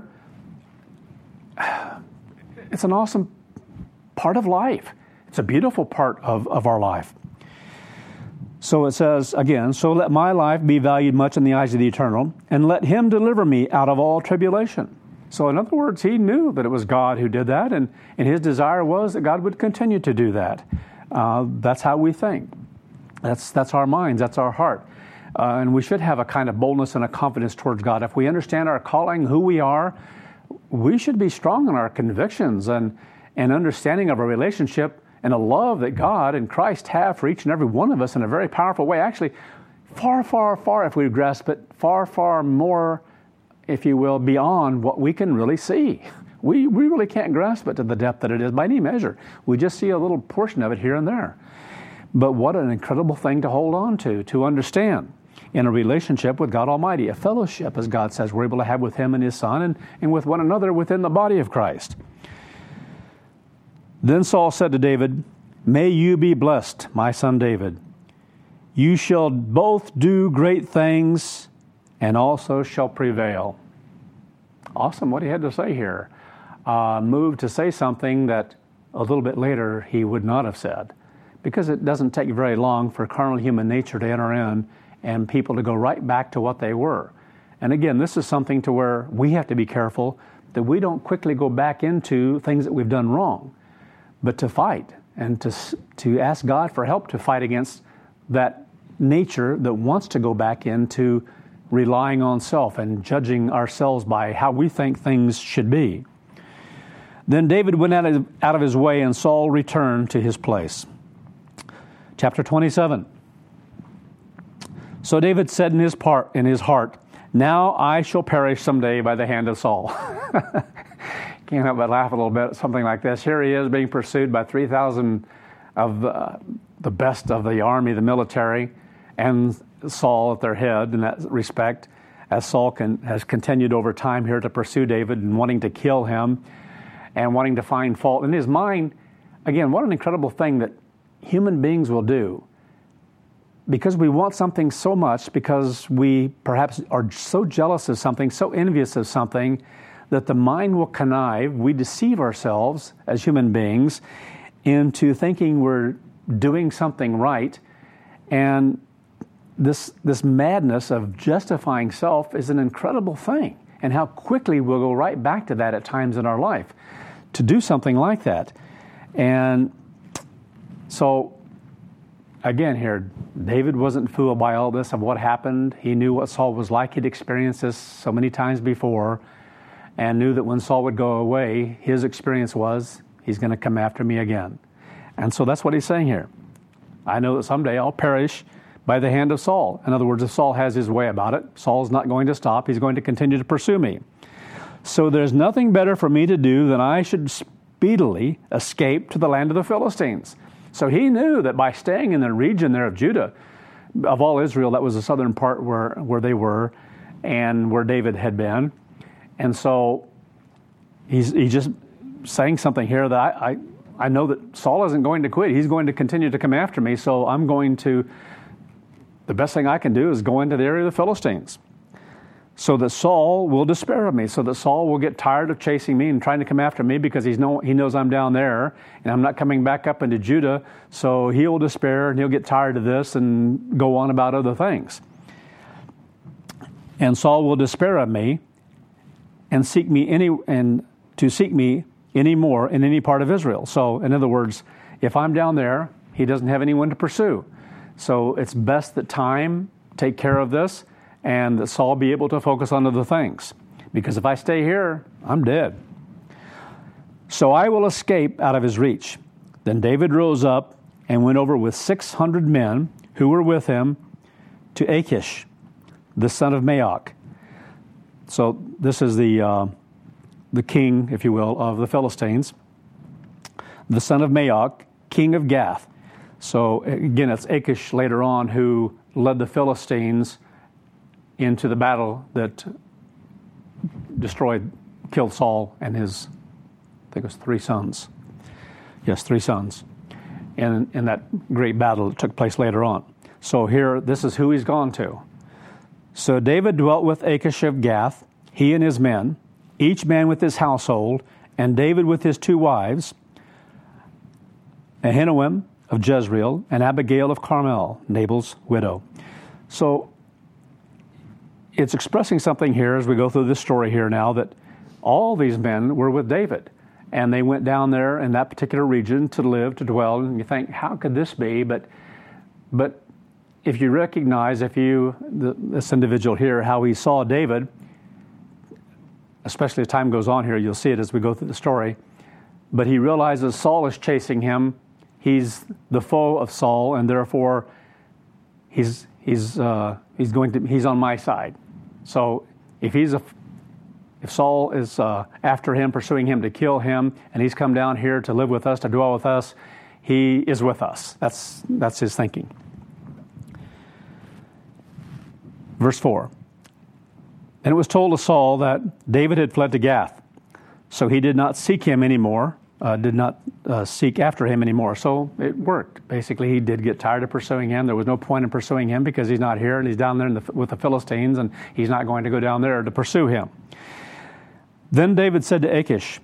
it's an awesome part of life. It's a beautiful part of our life. So it says, again, so let my life be valued much in the eyes of the Eternal, and let Him deliver me out of all tribulation. So in other words, he knew that it was God who did that, and his desire was that God would continue to do that. That's how we think. That's our minds, that's our heart. And we should have a kind of boldness and a confidence towards God. If we understand our calling, who we are, we should be strong in our convictions and understanding of our relationship and a love that God and Christ have for each and every one of us in a very powerful way. Actually, far, far, far, if we grasp it, far, far more, if you will, beyond what we can really see. We really can't grasp it to the depth that it is by any measure. We just see a little portion of it here and there. But what an incredible thing to hold on to understand in a relationship with God Almighty, a fellowship, as God says, we're able to have with Him and His Son and with one another within the body of Christ. Then Saul said to David, "May you be blessed, my son David. You shall both do great things and also shall prevail." Awesome what he had to say here. Moved to say something that a little bit later he would not have said, because it doesn't take very long for carnal human nature to enter in and people to go right back to what they were. And again, this is something to where we have to be careful that we don't quickly go back into things that we've done wrong, but to fight and to ask God for help to fight against that nature that wants to go back into relying on self and judging ourselves by how we think things should be. Then David went out of his way, and Saul returned to his place. Chapter 27. So David said in his heart, "Now I shall perish someday by the hand of Saul." Can't help but laugh a little bit at something like this. Here he is being pursued by 3,000 of the best of the army, the military, and Saul at their head in that respect, as Saul has continued over time here to pursue David and wanting to kill him and wanting to find fault. In his mind, again, what an incredible thing that human beings will do. Because we want something so much, because we perhaps are so jealous of something, so envious of something, that the mind will connive. We deceive ourselves as human beings into thinking we're doing something right. And this madness of justifying self is an incredible thing. And how quickly we'll go right back to that at times in our life, to do something like that. And so, again here, David wasn't fooled by all this of what happened. He knew what Saul was like. He'd experienced this so many times before, and knew that when Saul would go away, his experience was, he's going to come after me again. And so that's what he's saying here. I know that someday I'll perish by the hand of Saul. In other words, if Saul has his way about it, Saul's not going to stop. He's going to continue to pursue me. So there's nothing better for me to do than I should speedily escape to the land of the Philistines. So he knew that by staying in the region there of Judah, of all Israel, that was the southern part where they were and where David had been. And so he's just saying something here that I know that Saul isn't going to quit. He's going to continue to come after me. So the best thing I can do is go into the area of the Philistines, so that Saul will despair of me, so that Saul will get tired of chasing me and trying to come after me, because he knows I'm down there and I'm not coming back up into Judah. So he'll despair and he'll get tired of this and go on about other things. And Saul will despair of me and seek me any more in any part of Israel. So in other words, if I'm down there, he doesn't have anyone to pursue. So it's best that time take care of this, and that Saul be able to focus on other things. Because if I stay here, I'm dead. So I will escape out of his reach. Then David rose up and went over with 600 men who were with him to Achish, the son of Maoch. So this is the king, if you will, of the Philistines, the son of Maoch, king of Gath. So again, it's Achish later on who led the Philistines into the battle that killed Saul and his, I think it was 3 sons. Yes, 3 sons. And in that great battle that took place later on. So here, this is who he's gone to. So David dwelt with Achish of Gath, he and his men, each man with his household, and David with his 2 wives, Ahinoam of Jezreel, and Abigail of Carmel, Nabal's widow. So it's expressing something here as we go through this story here now that all these men were with David. And they went down there in that particular region to live, to dwell. And you think, how could this be? But if you recognize, this individual here, how he saw David, especially as time goes on here, you'll see it as we go through the story. But he realizes Saul is chasing him. He's the foe of Saul, and therefore he's on my side. So if Saul is after him, pursuing him to kill him, and he's come down here to live with us, to dwell with us, he is with us. That's his thinking. Verse 4. And it was told to Saul that David had fled to Gath, so he did not seek him anymore, seek after him anymore. So it worked. Basically, he did get tired of pursuing him. There was no point in pursuing him because he's not here, and he's down there with the Philistines, and he's not going to go down there to pursue him. Then David said to Achish,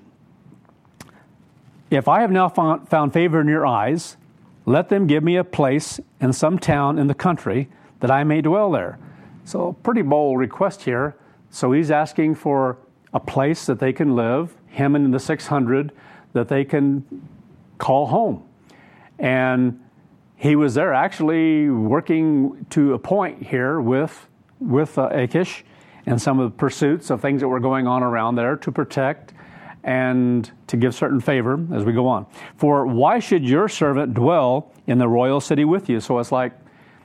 if I have now found favor in your eyes, let them give me a place in some town in the country that I may dwell there. So pretty bold request here. So he's asking for a place that they can live, him and the 600, that they can call home. And he was there actually working to a point here with Achish and some of the pursuits of things that were going on around there to protect and to give certain favor as we go on. For why should your servant dwell in the royal city with you? So it's like,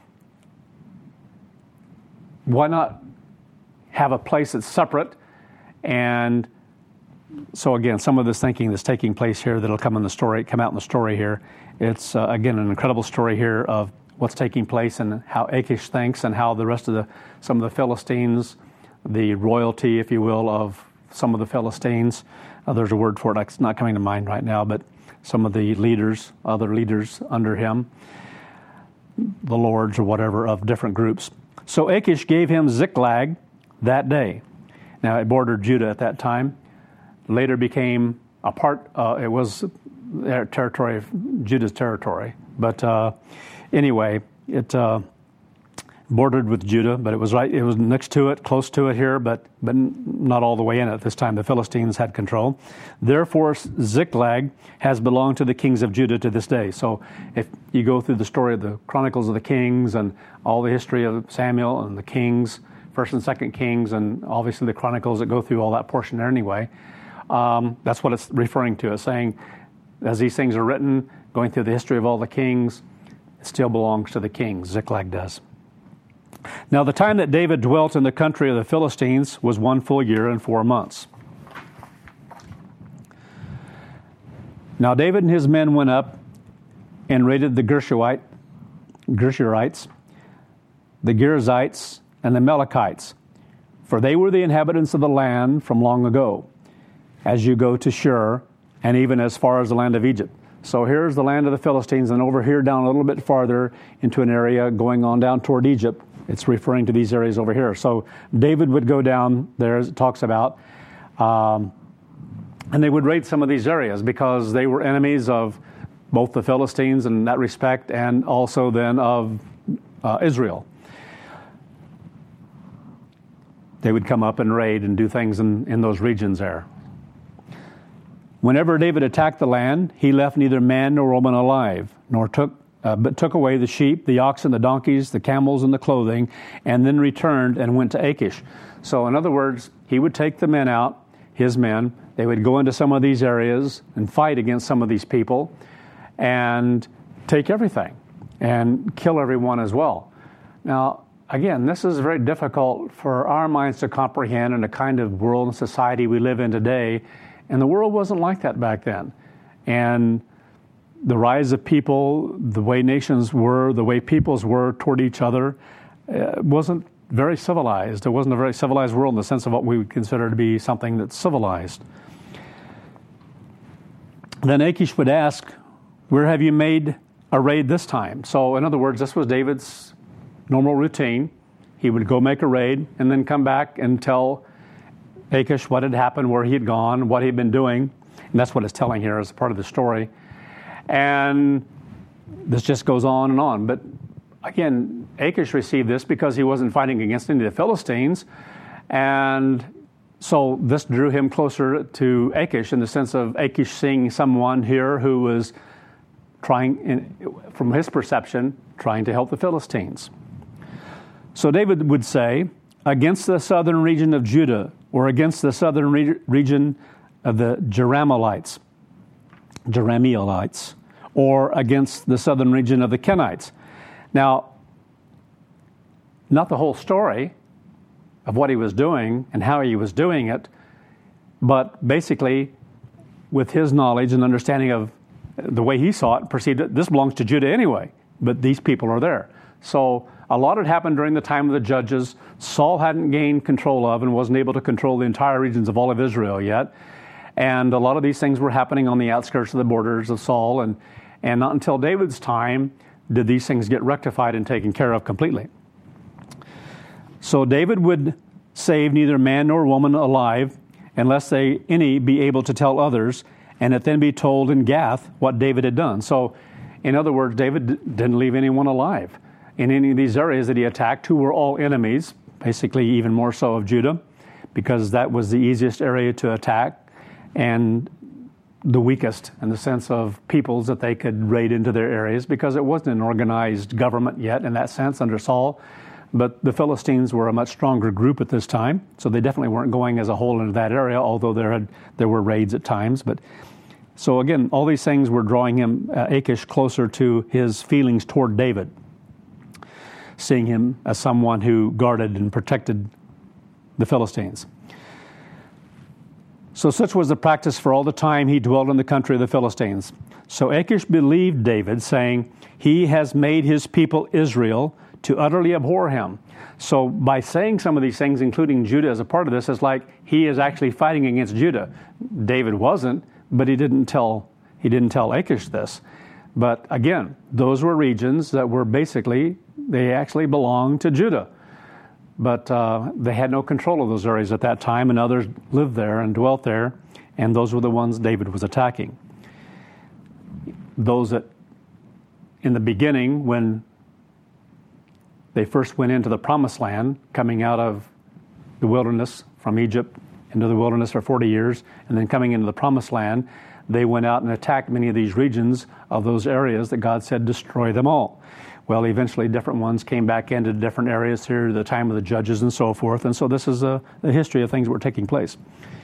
why not have a place that's separate? And so again, some of this thinking that's taking place here that'll come out in the story here. It's again an incredible story here of what's taking place and how Achish thinks and how the rest of some of the Philistines, the royalty, if you will, of some of the Philistines. There's a word for it, it's not coming to mind right now, but some of the leaders, other leaders under him, the lords or whatever of different groups. So Achish gave him Ziklag that day. Now it bordered Judah at that time. Later became a part, it was territory of Judah's territory. But anyway, it bordered with Judah, but it was next to it, close to it here, but not all the way in it. This time the Philistines had control. Therefore, Ziklag has belonged to the kings of Judah to this day. So if you go through the story of the Chronicles of the Kings and all the history of Samuel and the Kings, 1st and 2nd Kings, and obviously the Chronicles that go through all that portion there anyway, that's what it's referring to. It's saying, as these things are written, going through the history of all the kings, it still belongs to the kings. Ziklag does. Now, the time that David dwelt in the country of the Philistines was 1 full year and 4 months. Now, David and his men went up and raided the Geshurites, the Girzites, and the Amalekites, for they were the inhabitants of the land from long ago, as you go to Shur, and even as far as the land of Egypt. So here's the land of the Philistines, and over here down a little bit farther into an area going on down toward Egypt. It's referring to these areas over here. So David would go down there, as it talks about, and they would raid some of these areas because they were enemies of both the Philistines in that respect and also then of Israel. They would come up and raid and do things in those regions there. Whenever David attacked the land, he left neither man nor woman alive, nor took but took away the sheep, the oxen, the donkeys, the camels, and the clothing, and then returned and went to Achish. So in other words, he would take the men out, his men. They would go into some of these areas and fight against some of these people and take everything and kill everyone as well. Now, again, this is very difficult for our minds to comprehend in the kind of world and society we live in today. And the world wasn't like that back then. And the rise of people, the way nations were, the way peoples were toward each other, wasn't very civilized. It wasn't a very civilized world in the sense of what we would consider to be something that's civilized. Then Achish would ask, where have you made a raid this time? So in other words, this was David's normal routine. He would go make a raid and then come back and tell Achish what had happened, where he had gone, what he'd been doing. And that's what it's telling here as part of the story. And this just goes on and on. But again, Achish received this because he wasn't fighting against any of the Philistines. And so this drew him closer to Achish in the sense of Achish seeing someone here who was trying, from his perception, trying to help the Philistines. So David would say, against the southern region of Judah, or against the southern region of the Jerahmeelites, or against the southern region of the Kenites. Now, not the whole story of what he was doing and how he was doing it, but basically with his knowledge and understanding of the way he saw it, perceived it, this belongs to Judah anyway, but these people are there. So a lot had happened during the time of the judges. Saul hadn't gained control of and wasn't able to control the entire regions of all of Israel yet. And a lot of these things were happening on the outskirts of the borders of Saul. And not until David's time did these things get rectified and taken care of completely. So David would save neither man nor woman alive unless any be able to tell others, and it then be told in Gath what David had done. So in other words, David didn't leave anyone alive in any of these areas that he attacked, who were all enemies, basically even more so of Judah, because that was the easiest area to attack and the weakest in the sense of peoples that they could raid into their areas, because it wasn't an organized government yet in that sense under Saul. But the Philistines were a much stronger group at this time, so they definitely weren't going as a whole into that area, although there were raids at times. But so again, all these things were drawing him, Achish, closer to his feelings toward David, seeing him as someone who guarded and protected the Philistines. So such was the practice for all the time he dwelt in the country of the Philistines. So Achish believed David, saying, he has made his people Israel to utterly abhor him. So by saying some of these things, including Judah as a part of this, it's like he is actually fighting against Judah. David wasn't, but he didn't tell Achish this. But again, those were regions that were basically, they actually belonged to Judah. But they had no control of those areas at that time, and others lived there and dwelt there, and those were the ones David was attacking. Those that, in the beginning, when they first went into the promised land, coming out of the wilderness from Egypt into the wilderness for 40 years, and then coming into the promised land, they went out and attacked many of these regions of those areas that God said destroy them all. Well, eventually different ones came back into different areas here at the time of the judges and so forth. And so this is the history of things that were taking place.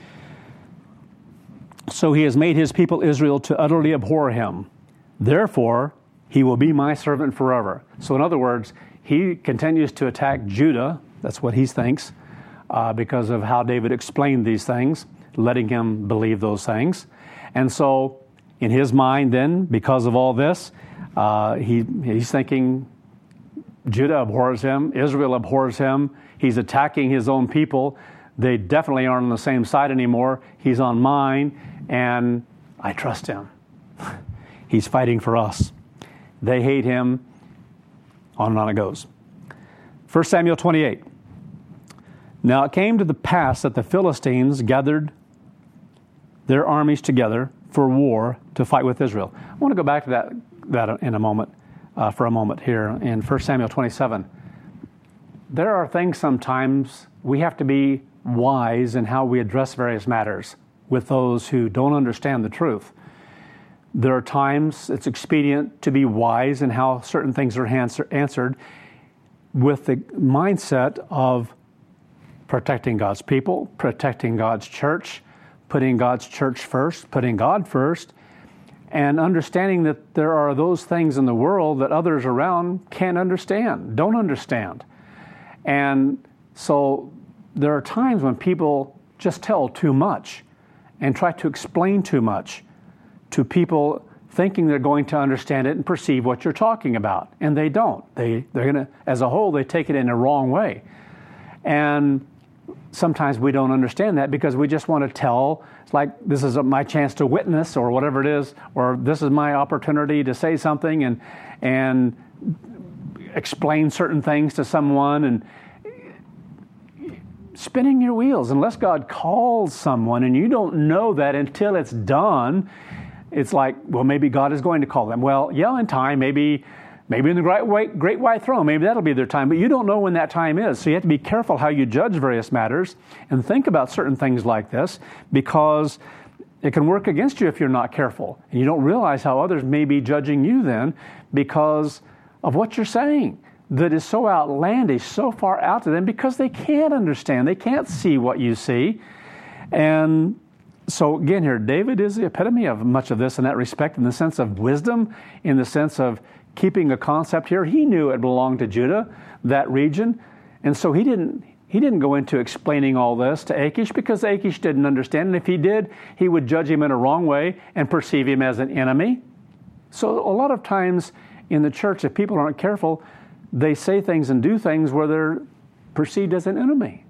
So he has made his people Israel to utterly abhor him. Therefore, he will be my servant forever. So in other words, he continues to attack Judah. That's what he thinks, because of how David explained these things, letting him believe those things. And so in his mind then, because of all this, he's thinking Judah abhors him, Israel abhors him, he's attacking his own people. They definitely aren't on the same side anymore. He's on mine, and I trust him. He's fighting for us. They hate him. On and on it goes. 1 Samuel 28. Now it came to the pass that the Philistines gathered their armies together for war to fight with Israel. I want to go back to that in a moment, for a moment here in 1 Samuel 27. There are things sometimes we have to be wise in how we address various matters with those who don't understand the truth. There are times it's expedient to be wise in how certain things are answered with the mindset of protecting God's people, protecting God's church, putting God's church first, putting God first, and understanding that there are those things in the world that others around can't understand, don't understand. And so there are times when people just tell too much and try to explain too much to people thinking they're going to understand it and perceive what you're talking about. And they don't. They're going to, as a whole, they take it in a wrong way. And sometimes we don't understand that because we just want to tell, it's like, this is my chance to witness or whatever it is, or this is my opportunity to say something and explain certain things to someone, and spinning your wheels. Unless God calls someone and you don't know that until it's done, it's like, well, maybe God is going to call them. Well, yeah, in time, maybe in the great white throne, maybe that'll be their time, but you don't know when that time is. So you have to be careful how you judge various matters and think about certain things like this, because it can work against you if you're not careful. And you don't realize how others may be judging you then because of what you're saying that is so outlandish, so far out to them, because they can't understand. They can't see what you see. And so again here, David is the epitome of much of this in that respect, in the sense of wisdom, in the sense of keeping a concept here. He knew it belonged to Judah, that region. And so he didn't go into explaining all this to Achish, because Achish didn't understand. And if he did, he would judge him in a wrong way and perceive him as an enemy. So a lot of times in the church, if people aren't careful, they say things and do things where they're perceived as an enemy.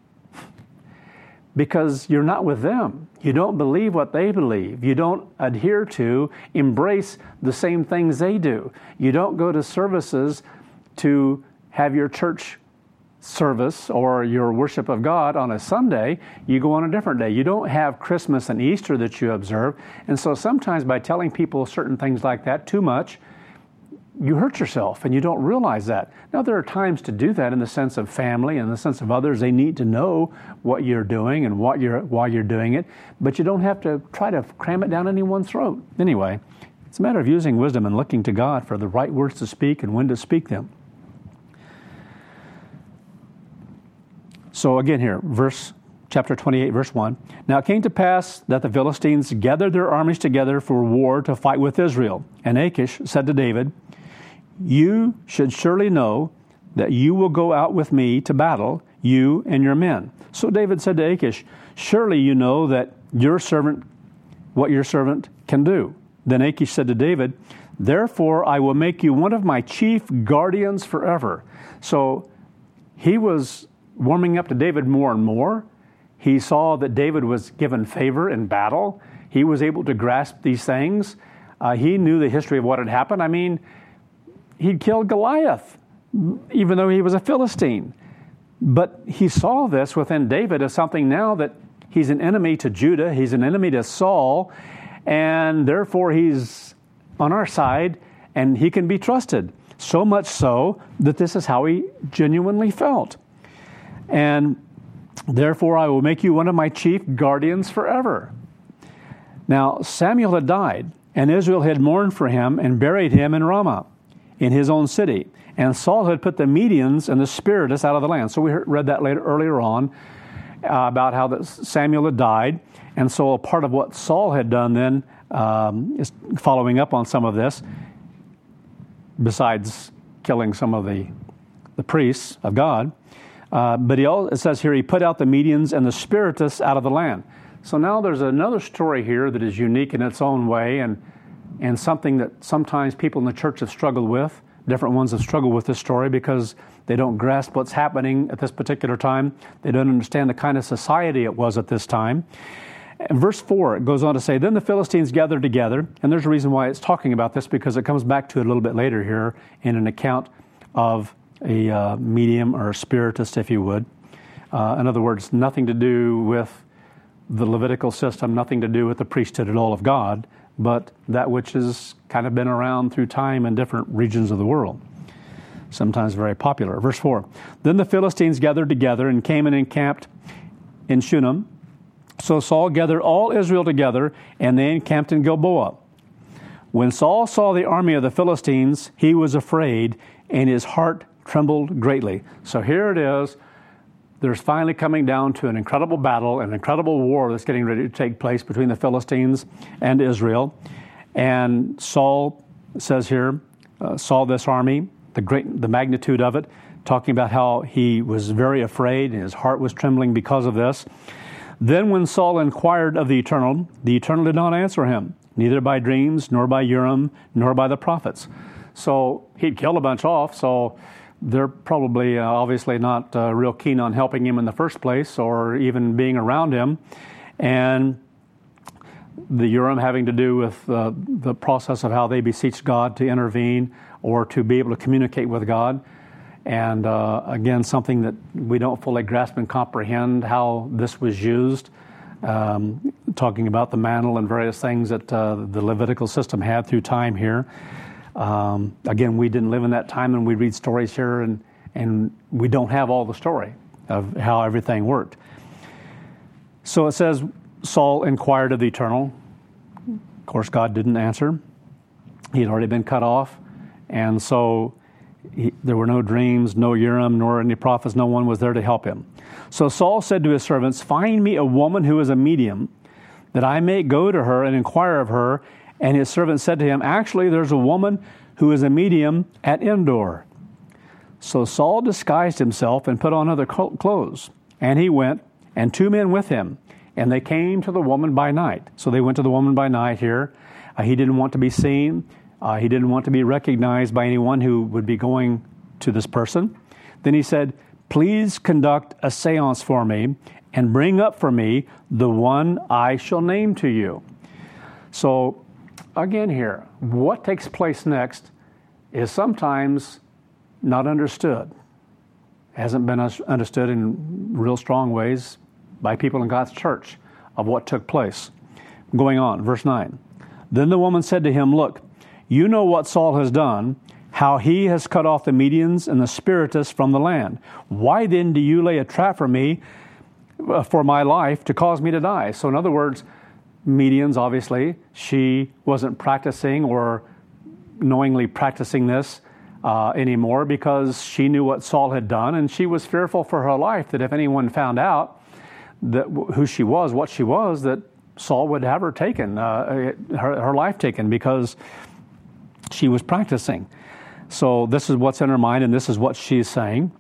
Because you're not with them. You don't believe what they believe. You don't adhere to, embrace the same things they do. You don't go to services to have your church service or your worship of God on a Sunday. You go on a different day. You don't have Christmas and Easter that you observe. And so sometimes by telling people certain things like that too much, you hurt yourself and you don't realize that. Now, there are times to do that in the sense of family, in the sense of others. They need to know what you're doing and why you're doing it, but you don't have to try to cram it down anyone's throat. Anyway, it's a matter of using wisdom and looking to God for the right words to speak and when to speak them. So again here, chapter 28, verse 1. Now it came to pass that the Philistines gathered their armies together for war to fight with Israel. And Achish said to David, "You should surely know that you will go out with me to battle, you and your men." So David said to Achish, "Surely you know that what your servant can do." Then Achish said to David, "Therefore I will make you one of my chief guardians forever." So he was warming up to David more and more. He saw that David was given favor in battle. He was able to grasp these things. He knew the history of what had happened. I mean, he'd killed Goliath, even though he was a Philistine. But he saw this within David as something now that he's an enemy to Judah, he's an enemy to Saul, and therefore he's on our side and he can be trusted. So much so that this is how he genuinely felt. And therefore I will make you one of my chief guardians forever. Now Samuel had died, and Israel had mourned for him and buried him in Ramah, in his own city. And Saul had put the Medians and the Spiritists out of the land. So we read that earlier on about how that Samuel had died. And so a part of what Saul had done then is following up on some of this, besides killing some of the priests of God. But it says here, he put out the Medians and the Spiritists out of the land. So now there's another story here that is unique in its own way, and something that sometimes people in the church have struggled with. Different ones have struggled with this story because they don't grasp what's happening at this particular time. They don't understand the kind of society it was at this time. In verse 4, it goes on to say, "Then the Philistines gathered together," and there's a reason why it's talking about this, because it comes back to it a little bit later here in an account of a medium or a spiritist, if you would. In other words, nothing to do with the Levitical system, nothing to do with the priesthood at all of God, but that which has kind of been around through time in different regions of the world, sometimes very popular. Verse 4, "Then the Philistines gathered together and came and encamped in Shunem. So Saul gathered all Israel together, and they encamped in Gilboa. When Saul saw the army of the Philistines, he was afraid, and his heart trembled greatly. So here it is. There's finally coming down to an incredible battle, an incredible war that's getting ready to take place between the Philistines and Israel. And Saul says here, saw this army, the magnitude of it, talking about how he was very afraid and his heart was trembling because of this. Then when Saul inquired of the Eternal did not answer him, neither by dreams, nor by Urim, nor by the prophets. So he'd killed a bunch off, so they're probably obviously not real keen on helping him in the first place or even being around him. And the Urim having to do with the process of how they beseech God to intervene or to be able to communicate with God. And again, something that we don't fully grasp and comprehend how this was used, talking about the mantle and various things that the Levitical system had through time here. Again, we didn't live in that time, and we read stories here, and we don't have all the story of how everything worked. So it says, Saul inquired of the Eternal. Of course, God didn't answer. He had already been cut off, and so there were no dreams, no Urim, nor any prophets. No one was there to help him. So Saul said to his servants, "Find me a woman who is a medium, that I may go to her and inquire of her." And his servant said to him, "Actually, there's a woman who is a medium at Endor." So Saul disguised himself and put on other clothes. And he went, and 2 men with him. And they came to the woman by night. So they went to the woman by night here. He didn't want to be seen. He didn't want to be recognized by anyone who would be going to this person. Then he said, "Please conduct a seance for me and bring up for me the one I shall name to you." So again here, what takes place next is sometimes not understood. It hasn't been understood in real strong ways by people in God's church of what took place. Going on, verse 9. Then the woman said to him, "Look, you know what Saul has done, how he has cut off the Medians and the Spiritists from the land. Why then do you lay a trap for me, for my life, to cause me to die?" So in other words, Medians, obviously, she wasn't practicing or knowingly practicing this anymore because she knew what Saul had done, and she was fearful for her life that if anyone found out that who she was, what she was, that Saul would have her taken, her life taken, because she was practicing. So this is what's in her mind, and this is what she's saying.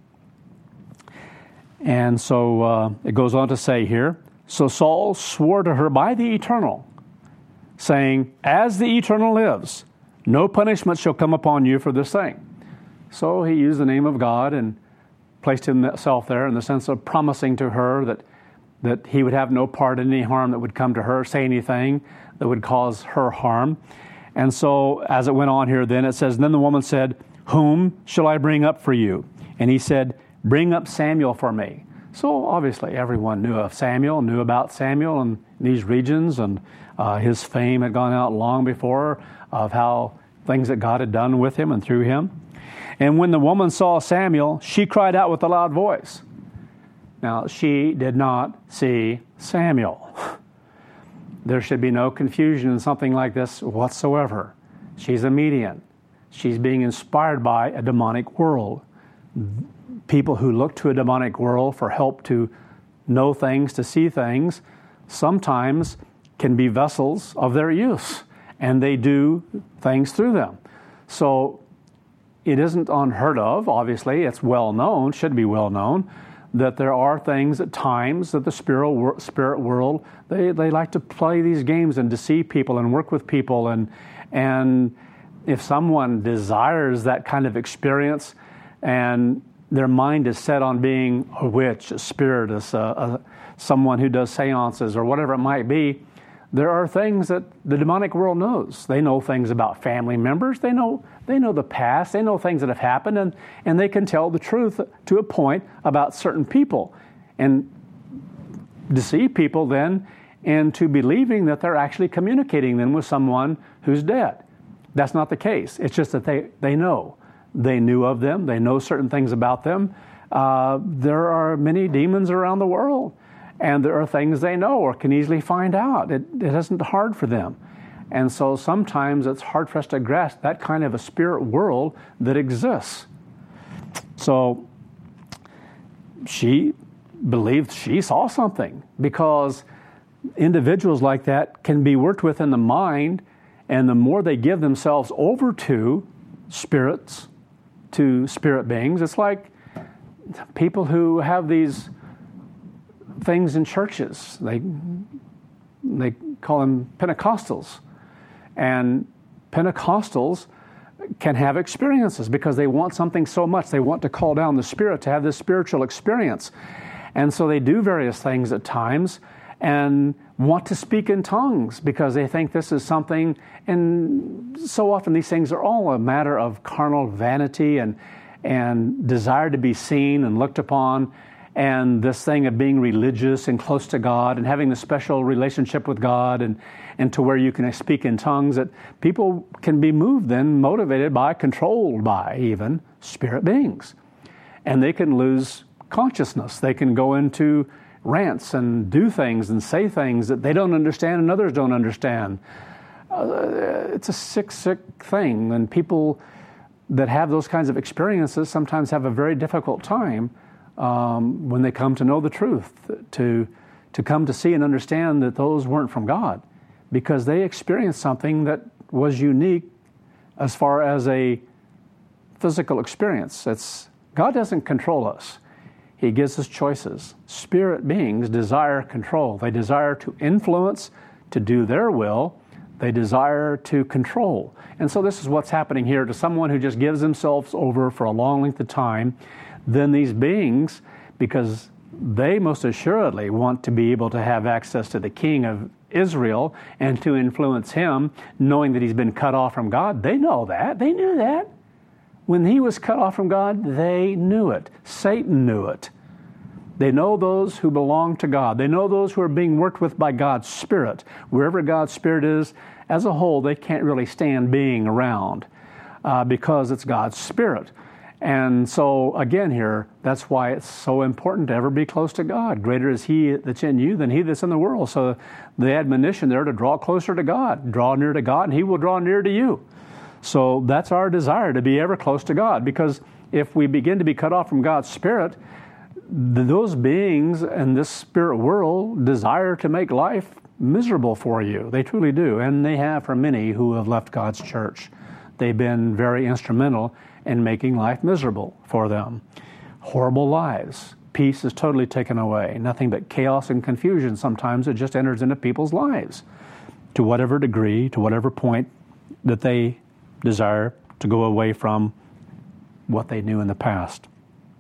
And so it goes on to say here, so Saul swore to her by the Eternal, saying, "As the Eternal lives, no punishment shall come upon you for this thing." So he used the name of God and placed himself there in the sense of promising to her that he would have no part in any harm that would come to her, say anything that would cause her harm. And so as it went on here, then it says, then the woman said, "Whom shall I bring up for you?" And he said, "Bring up Samuel for me." So obviously everyone knew of Samuel, knew about Samuel in these regions, and his fame had gone out long before of how things that God had done with him and through him. And when the woman saw Samuel, she cried out with a loud voice. Now, she did not see Samuel. There should be no confusion in something like this whatsoever. She's a medium. She's being inspired by a demonic world. People who look to a demonic world for help to know things, to see things, sometimes can be vessels of their use, and they do things through them. So it isn't unheard of, obviously, it's well known, should be well known, that there are things at times that the spirit world, they like to play these games and deceive people and work with people. And if someone desires that kind of experience and their mind is set on being a witch, a spiritist, someone who does seances or whatever it might be, there are things that the demonic world knows. They know things about family members. They know the past. They know things that have happened, and they can tell the truth to a point about certain people and deceive people then into believing that they're actually communicating then with someone who's dead. That's not the case. It's just that they know. They knew of them. They know certain things about them. There are many demons around the world, and there are things they know or can easily find out. It isn't hard for them. And so sometimes it's hard for us to grasp that kind of a spirit world that exists. So she believed she saw something, because individuals like that can be worked with in the mind, and the more they give themselves over to spirits, to spirit beings, it's like people who have these things in churches. They call them Pentecostals. And Pentecostals can have experiences because they want something so much. They want to call down the Spirit to have this spiritual experience. And so they do various things at times and want to speak in tongues because they think this is something. And so often these things are all a matter of carnal vanity and desire to be seen and looked upon, and this thing of being religious and close to God and having a special relationship with God and to where you can speak in tongues, that people can be moved then, motivated by, controlled by even spirit beings. And they can lose consciousness. They can go into rants and do things and say things that they don't understand and others don't understand. It's a sick thing. And people that have those kinds of experiences sometimes have a very difficult time when they come to know the truth, to come to see and understand that those weren't from God, because they experienced something that was unique as far as a physical experience. God doesn't control us. He gives us choices. Spirit beings desire control. They desire to influence, to do their will. They desire to control. And so this is what's happening here to someone who just gives themselves over for a long length of time. Then these beings, because they most assuredly want to be able to have access to the king of Israel and to influence him, knowing that he's been cut off from God. They know that. They knew that. When he was cut off from God, they knew it. Satan knew it. They know those who belong to God. They know those who are being worked with by God's Spirit. Wherever God's Spirit is, as a whole, they can't really stand being around because it's God's Spirit. And so, again here, that's why it's so important to ever be close to God. Greater is He that's in you than he that's in the world. So the admonition there to draw closer to God. Draw near to God, and He will draw near to you. So that's our desire, to be ever close to God. Because if we begin to be cut off from God's Spirit, those beings in this spirit world desire to make life miserable for you. They truly do. And they have for many who have left God's church. They've been very instrumental in making life miserable for them. Horrible lives. Peace is totally taken away. Nothing but chaos and confusion sometimes it just enters into people's lives, to whatever degree, to whatever point that they desire to go away from what they knew in the past.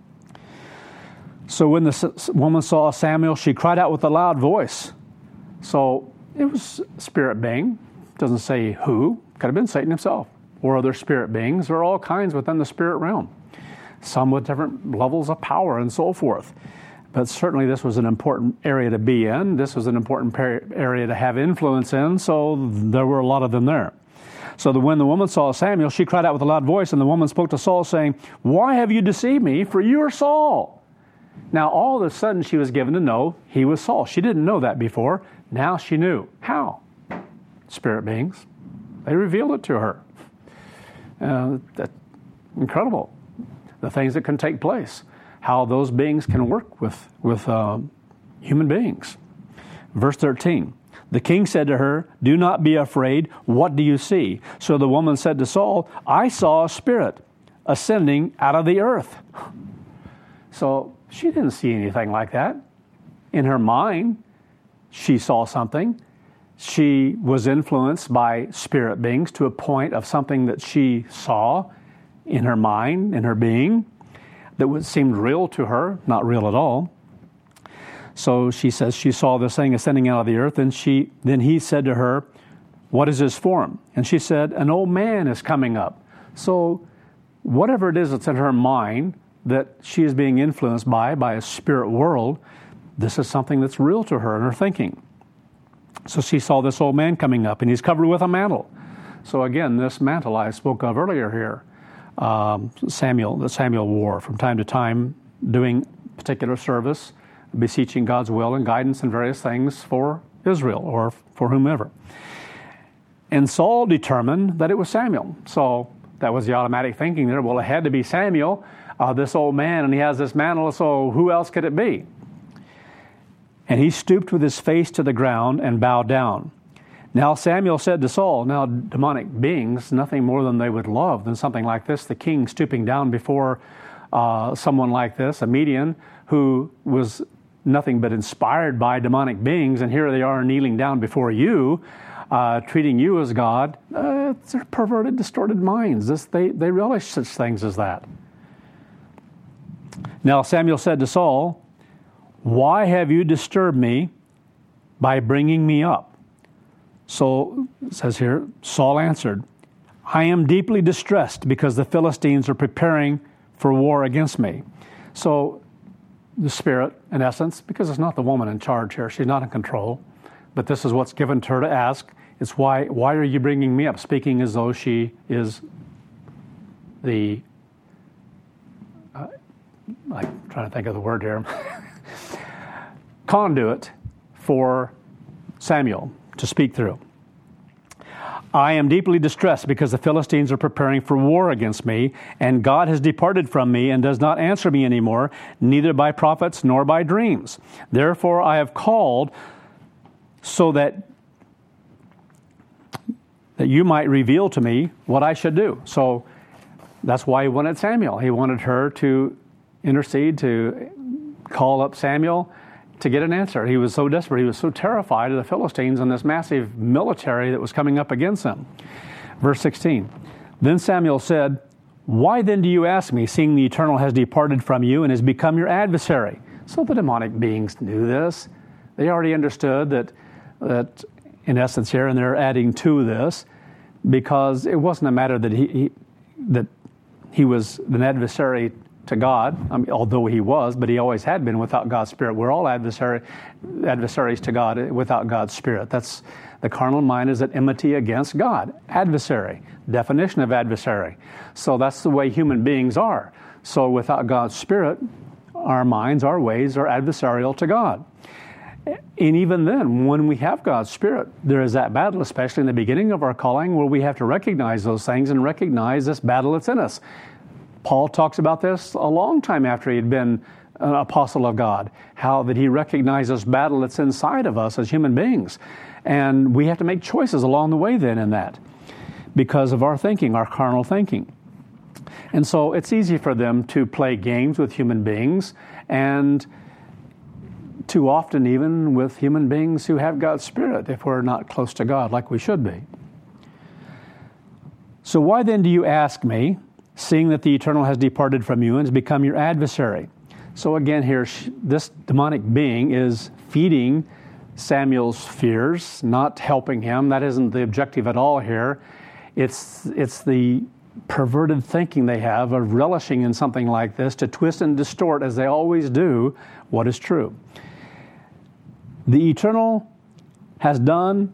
So when the woman saw Samuel, she cried out with a loud voice. So it was a spirit being. It doesn't say who. Could have been Satan himself or other spirit beings. There are all kinds within the spirit realm, some with different levels of power and so forth. But certainly this was an important area to be in. This was an important area to have influence in, so there were a lot of them there. So when the woman saw Samuel, she cried out with a loud voice, and the woman spoke to Saul, saying, "Why have you deceived me? For you are Saul." Now, all of a sudden, she was given to know he was Saul. She didn't know that before. Now she knew. How? Spirit beings. They revealed it to her. That's incredible. The things that can take place. How those beings can work with human beings. Verse 13. The king said to her, "Do not be afraid. What do you see?" So the woman said to Saul, "I saw a spirit ascending out of the earth." So she didn't see anything like that. In her mind, she saw something. She was influenced by spirit beings to a point of something that she saw in her mind, in her being, that seemed real to her, not real at all. So she says she saw this thing ascending out of the earth, and then he said to her, "What is his form?" And she said, "An old man is coming up." So whatever it is that's in her mind that she is being influenced by a spirit world, this is something that's real to her in her thinking. So she saw this old man coming up, and he's covered with a mantle. So again, this mantle I spoke of earlier here, that Samuel wore from time to time, doing particular service, beseeching God's will and guidance in various things for Israel or for whomever. And Saul determined that it was Samuel. So that was the automatic thinking there. Well, it had to be Samuel, this old man, and he has this mantle, so who else could it be? And he stooped with his face to the ground and bowed down. Now Samuel said to Saul, now demonic beings, nothing more than they would love than something like this, the king stooping down before someone like this, a Median, who was nothing but inspired by demonic beings, and here they are kneeling down before you, treating you as God. It's their perverted, distorted minds. They relish such things as that. Now Samuel said to Saul, why have you disturbed me by bringing me up? So, it says here, Saul answered, I am deeply distressed because the Philistines are preparing for war against me. So, the Spirit, in essence, because it's not the woman in charge here, she's not in control, but this is what's given to her to ask. It's why are you bringing me up? Speaking as though she is the, I'm trying to think of the word here, conduit for Samuel to speak through. I am deeply distressed because the Philistines are preparing for war against me, and God has departed from me and does not answer me anymore, neither by prophets nor by dreams. Therefore I have called so that you might reveal to me what I should do. So that's why he wanted Samuel. He wanted her to intercede, to call up Samuel to get an answer. He was so desperate. He was so terrified of the Philistines and this massive military that was coming up against them. Verse 16, then Samuel said, why then do you ask me, seeing the Eternal has departed from you and has become your adversary? So the demonic beings knew this. They already understood that in essence here, and they're adding to this, because it wasn't a matter that he was an adversary to God, although he was, but he always had been without God's Spirit. We're all adversaries to God without God's Spirit. That's the carnal mind is at enmity against God. Adversary, definition of adversary. So that's the way human beings are. So without God's Spirit, our minds, our ways are adversarial to God. And even then, when we have God's Spirit, there is that battle, especially in the beginning of our calling, where we have to recognize those things and recognize this battle that's in us. Paul talks about this a long time after he had been an apostle of God, how that he recognized this battle that's inside of us as human beings. And we have to make choices along the way then in that because of our thinking, our carnal thinking. And so it's easy for them to play games with human beings, and too often even with human beings who have God's Spirit if we're not close to God like we should be. So why then do you ask me, seeing that the Eternal has departed from you and has become your adversary? So again here, this demonic being is feeding Samuel's fears, not helping him. That isn't the objective at all here. It's the perverted thinking they have of relishing in something like this to twist and distort, as they always do, what is true. The Eternal has done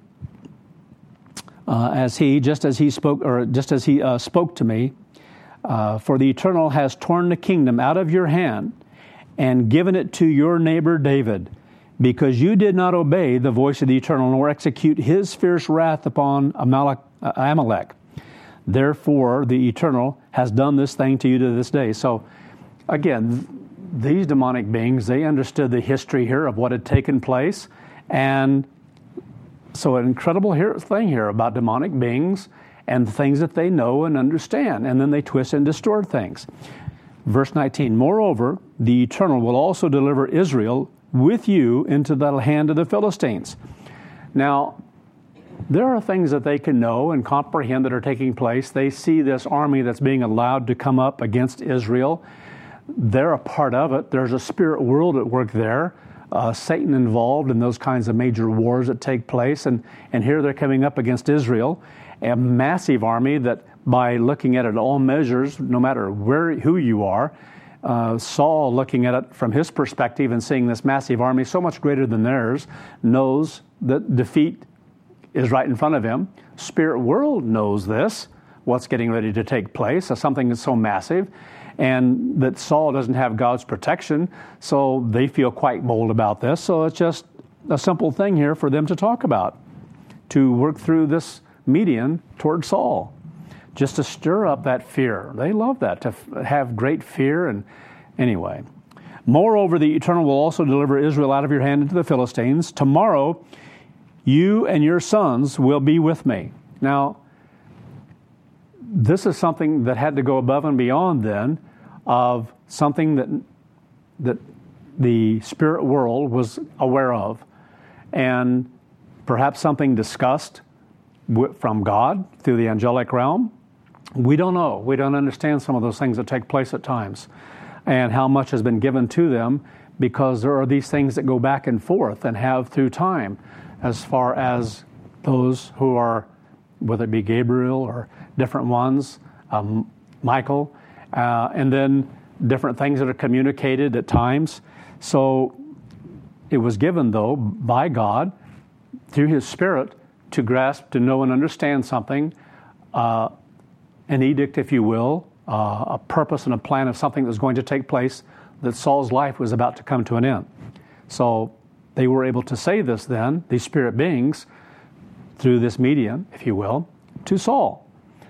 just as he spoke to me. For the Eternal has torn the kingdom out of your hand and given it to your neighbor David, because you did not obey the voice of the Eternal, nor execute his fierce wrath upon Amalek. Therefore, the Eternal has done this thing to you to this day. So, again, these demonic beings, they understood the history here of what had taken place. And so an incredible thing here about demonic beings and the things that they know and understand. And then they twist and distort things. Verse 19, moreover, the Eternal will also deliver Israel with you into the hand of the Philistines. Now, there are things that they can know and comprehend that are taking place. They see this army that's being allowed to come up against Israel. They're a part of it. There's a spirit world at work there. Satan involved in those kinds of major wars that take place. And here they're coming up against Israel, a massive army that by looking at it all measures, no matter who you are, Saul, looking at it from his perspective and seeing this massive army so much greater than theirs, knows that defeat is right in front of him. Spirit world knows this, what's getting ready to take place, something that's so massive, and that Saul doesn't have God's protection, so they feel quite bold about this. So it's just a simple thing here for them to talk about, to work through this Midian toward Saul, just to stir up that fear. They love that, to have great fear. And anyway, moreover, the Eternal will also deliver Israel out of your hand into the Philistines. Tomorrow, you and your sons will be with me. Now, this is something that had to go above and beyond then of something that the spirit world was aware of, and perhaps something discussed from God through the angelic realm. We don't know. We don't understand some of those things that take place at times and how much has been given to them, because there are these things that go back and forth and have through time, as far as those who are, whether it be Gabriel or different ones, Michael, and then different things that are communicated at times. So it was given, though, by God through His Spirit to grasp, to know and understand something, an edict, if you will, a purpose and a plan of something that was going to take place, that Saul's life was about to come to an end. So they were able to say this then, these spirit beings, through this medium, if you will, to Saul.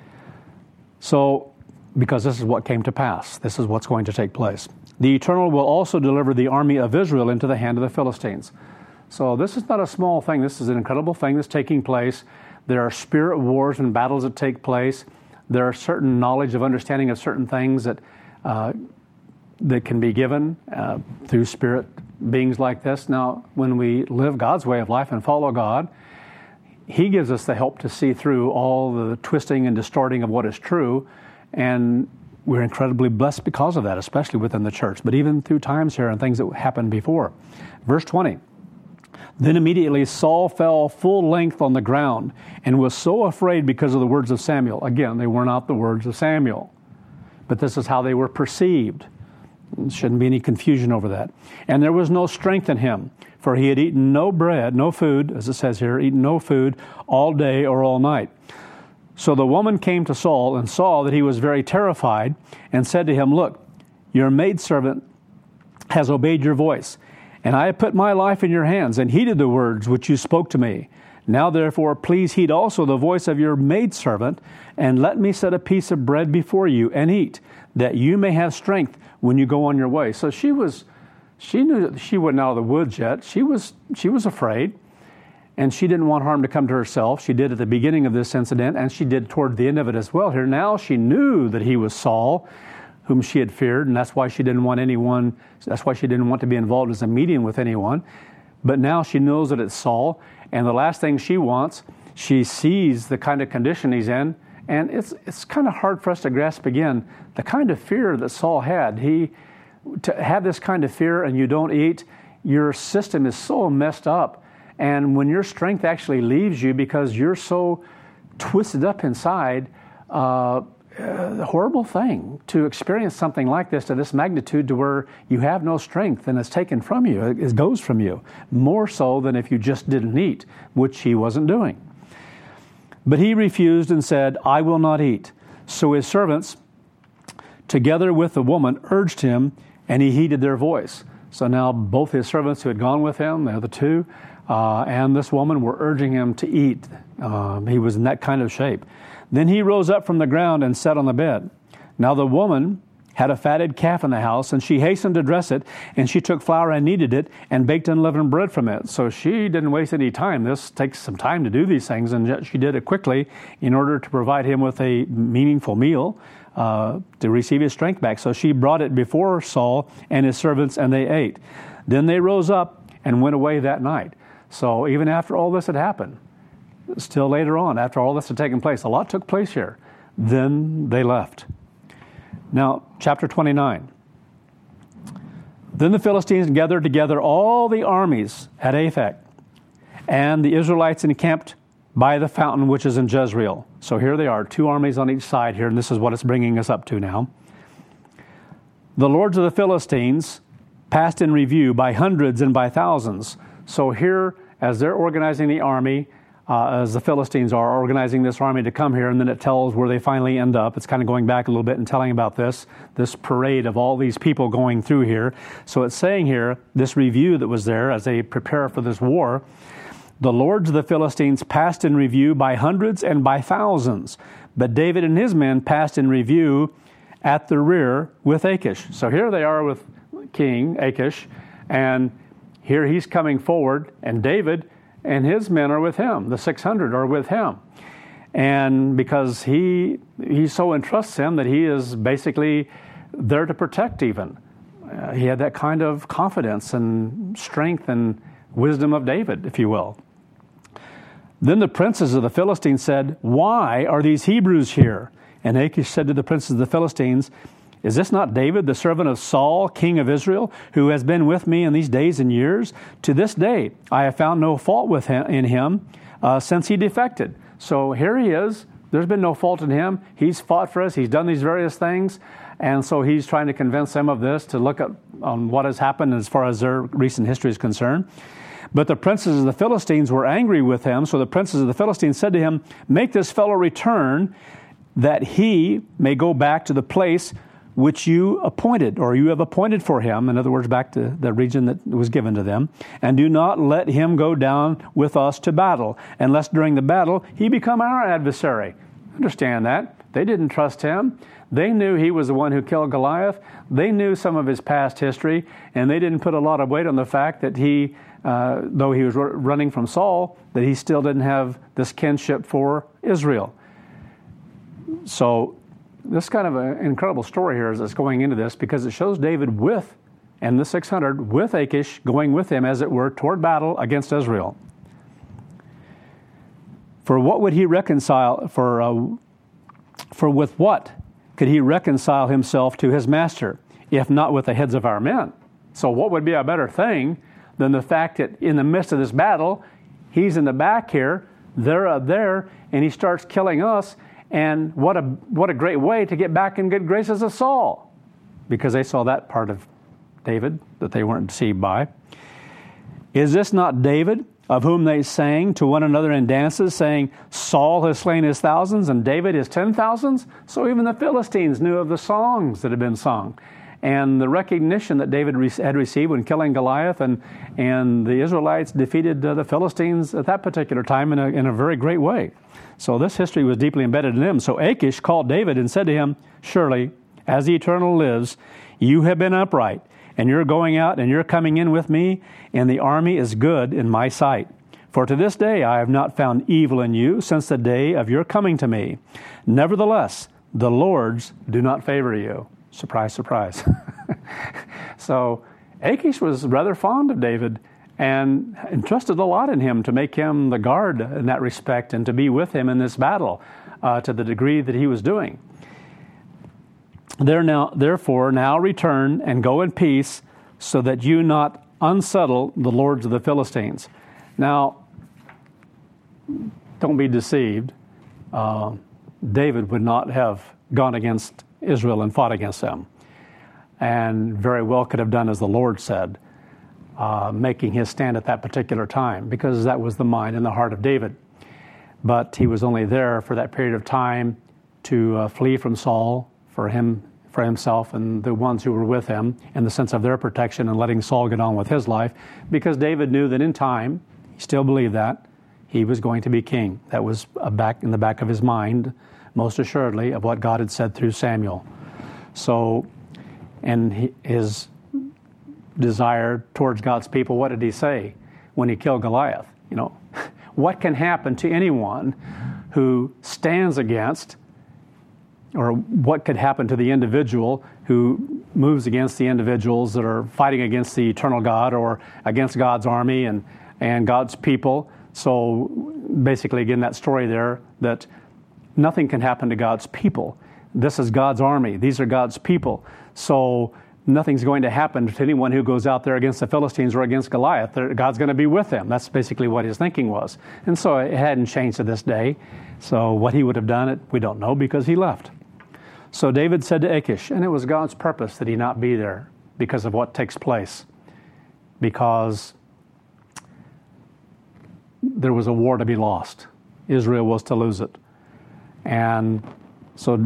So, because this is what came to pass. This is what's going to take place. The Eternal will also deliver the army of Israel into the hand of the Philistines. So this is not a small thing. This is an incredible thing that's taking place. There are spirit wars and battles that take place. There are certain knowledge of understanding of certain things that can be given through spirit beings like this. Now, when we live God's way of life and follow God, He gives us the help to see through all the twisting and distorting of what is true, and we're incredibly blessed because of that, especially within the church, but even through times here and things that happened before. Verse 20, then immediately Saul fell full length on the ground and was so afraid because of the words of Samuel. Again, they were not the words of Samuel, but this is how they were perceived. There shouldn't be any confusion over that. And there was no strength in him, for he had eaten no bread, no food, as it says here, eaten no food all day or all night. So the woman came to Saul and saw that he was very terrified and said to him, look, your maidservant has obeyed your voice, and I have put my life in your hands and heeded the words which you spoke to me. Now therefore please heed also the voice of your maidservant, and let me set a piece of bread before you and eat, that you may have strength when you go on your way. So she knew that she wasn't out of the woods yet. She was afraid. And she didn't want harm to come to herself. She did at the beginning of this incident, and she did toward the end of it as well. Here now she knew that he was Saul, whom she had feared, and that's why she didn't want to be involved as a medium with anyone. But now she knows that it's Saul, and the last thing she wants, she sees the kind of condition he's in, and it's kind of hard for us to grasp again the kind of fear that Saul had. To have this kind of fear and you don't eat, your system is so messed up. And when your strength actually leaves you because you're so twisted up inside, a horrible thing to experience something like this to this magnitude, to where you have no strength and it's taken from you. It goes from you, more so than if you just didn't eat, which he wasn't doing. But he refused and said, I will not eat. So his servants, together with the woman, urged him, and he heeded their voice. So now both his servants who had gone with him, the other two, and this woman were urging him to eat. He was in that kind of shape. Then he rose up from the ground and sat on the bed. Now the woman had a fatted calf in the house, and she hastened to dress it, and she took flour and kneaded it, and baked unleavened bread from it. So she didn't waste any time. This takes some time to do these things, and yet she did it quickly in order to provide him with a meaningful meal, to receive his strength back. So she brought it before Saul and his servants, and they ate. Then they rose up and went away that night. So even after all this had happened, still later on, after all this had taken place, a lot took place here. Then they left. Now, chapter 29. Then the Philistines gathered together all the armies at Aphek, and the Israelites encamped by the fountain which is in Jezreel. So here they are, two armies on each side here, and this is what it's bringing us up to now. The lords of the Philistines passed in review by hundreds and by thousands. So here, as they're organizing the army, as the Philistines are organizing this army to come here, and then it tells where they finally end up. It's kind of going back a little bit and telling about this parade of all these people going through here. So it's saying here, this review that was there as they prepare for this war, The lords of the Philistines passed in review by hundreds and by thousands, but David and his men passed in review at the rear with Achish. So here they are with King Achish, and here he's coming forward, and David and his men are with him. The 600 are with him. And because he so entrusts him that he is basically there to protect even. He had that kind of confidence and strength and wisdom of David, if you will. Then the princes of the Philistines said, "Why are these Hebrews here?" And Achish said to the princes of the Philistines, "Is this not David, the servant of Saul, king of Israel, who has been with me in these days and years? To this day I have found no fault with him, in him since he defected." So here he is. There's been no fault in him. He's fought for us. He's done these various things. And so he's trying to convince them of this, to look at on what has happened as far as their recent history is concerned. But the princes of the Philistines were angry with him. So the princes of the Philistines said to him, "Make this fellow return, that he may go back to the place which you appointed, or you have appointed for him," in other words, back to the region that was given to them, "and do not let him go down with us to battle, unless during the battle he become our adversary." Understand that. They didn't trust him. They knew he was the one who killed Goliath. They knew some of his past history, and they didn't put a lot of weight on the fact that he, though he was running from Saul, that he still didn't have this kinship for Israel. So this kind of an incredible story here is going into this, because it shows David and the 600 with Achish going with him, as it were, toward battle against Israel. For what would he reconcile? For with what could he reconcile himself to his master, if not with the heads of our men? So what would be a better thing than the fact that in the midst of this battle, he's in the back here, they're up there, and he starts killing us. And what a great way to get back in good graces of Saul, because they saw that part of David that they weren't deceived by. "Is this not David, of whom they sang to one another in dances, saying, 'Saul has slain his thousands, and David his 10,000s?'" So even the Philistines knew of the songs that had been sung, and the recognition that David had received when killing Goliath, and the Israelites defeated the Philistines at that particular time in a very great way. So this history was deeply embedded in them. So Achish called David and said to him, "Surely, as the Eternal lives, you have been upright, and you're going out and you're coming in with me, and the army is good in my sight. For to this day I have not found evil in you since the day of your coming to me. Nevertheless, the lords do not favor you." Surprise, surprise. So Achish was rather fond of David and entrusted a lot in him to make him the guard in that respect and to be with him in this battle to the degree that he was doing. Therefore, now return and go in peace, so that you not unsettle the lords of the Philistines. Now, don't be deceived. David would not have gone against Israel and fought against them, and very well could have done as the Lord said, making his stand at that particular time, because that was the mind and the heart of David. But he was only there for that period of time to flee from Saul for himself and the ones who were with him, in the sense of their protection and letting Saul get on with his life, because David knew that in time, he still believed that, he was going to be king. That was back in the back of his mind, most assuredly, of what God had said through Samuel. So, and his desire towards God's people, what did he say when he killed Goliath? You know, what can happen to anyone who stands against, or what could happen to the individual who moves against the individuals that are fighting against the eternal God or against God's army and God's people? So basically, again, that story there, that nothing can happen to God's people. This is God's army. These are God's people. So nothing's going to happen to anyone who goes out there against the Philistines or against Goliath. God's going to be with them. That's basically what his thinking was. And so it hadn't changed to this day. So what he would have done, we don't know, because he left. So David said to Achish, and it was God's purpose that he not be there because of what takes place, because there was a war to be lost. Israel was to lose it. And so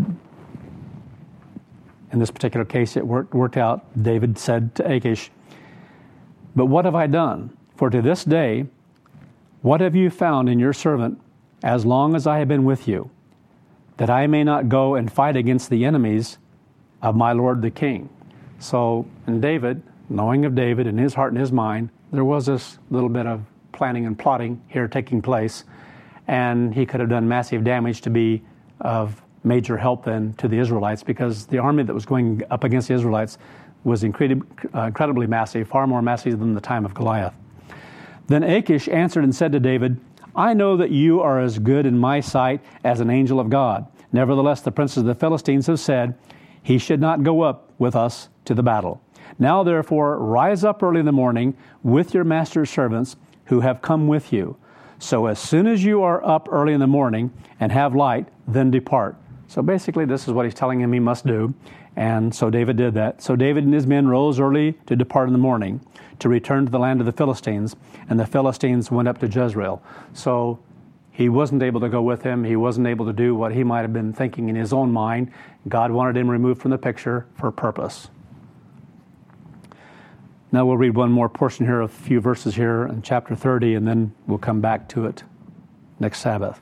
in this particular case, it worked out. David said to Achish, "But what have I done? For to this day what have you found in your servant as long as I have been with you, that I may not go and fight against the enemies of my lord the king? So, in David, knowing of David in his heart and his mind, there was this little bit of planning and plotting here taking place, and he could have done massive damage to be of major help then to the Israelites, because the army that was going up against the Israelites was incredibly massive, far more massive than the time of Goliath. Then Achish answered and said to David, I know that you are as good in my sight as an angel of God. Nevertheless, the princes of the Philistines have said, he should not go up with us to the battle. Now, therefore, rise up early in the morning with your master's servants who have come with you. So as soon as you are up early in the morning and have light, then depart. So basically, this is what he's telling him he must do. And so David did that. So David and his men rose early to depart in the morning to return to the land of the Philistines. And the Philistines went up to Jezreel. So he wasn't able to go with him. He wasn't able to do what he might have been thinking in his own mind. God wanted him removed from the picture for a purpose. Now we'll read one more portion here, a few verses here in chapter 30, and then we'll come back to it next Sabbath.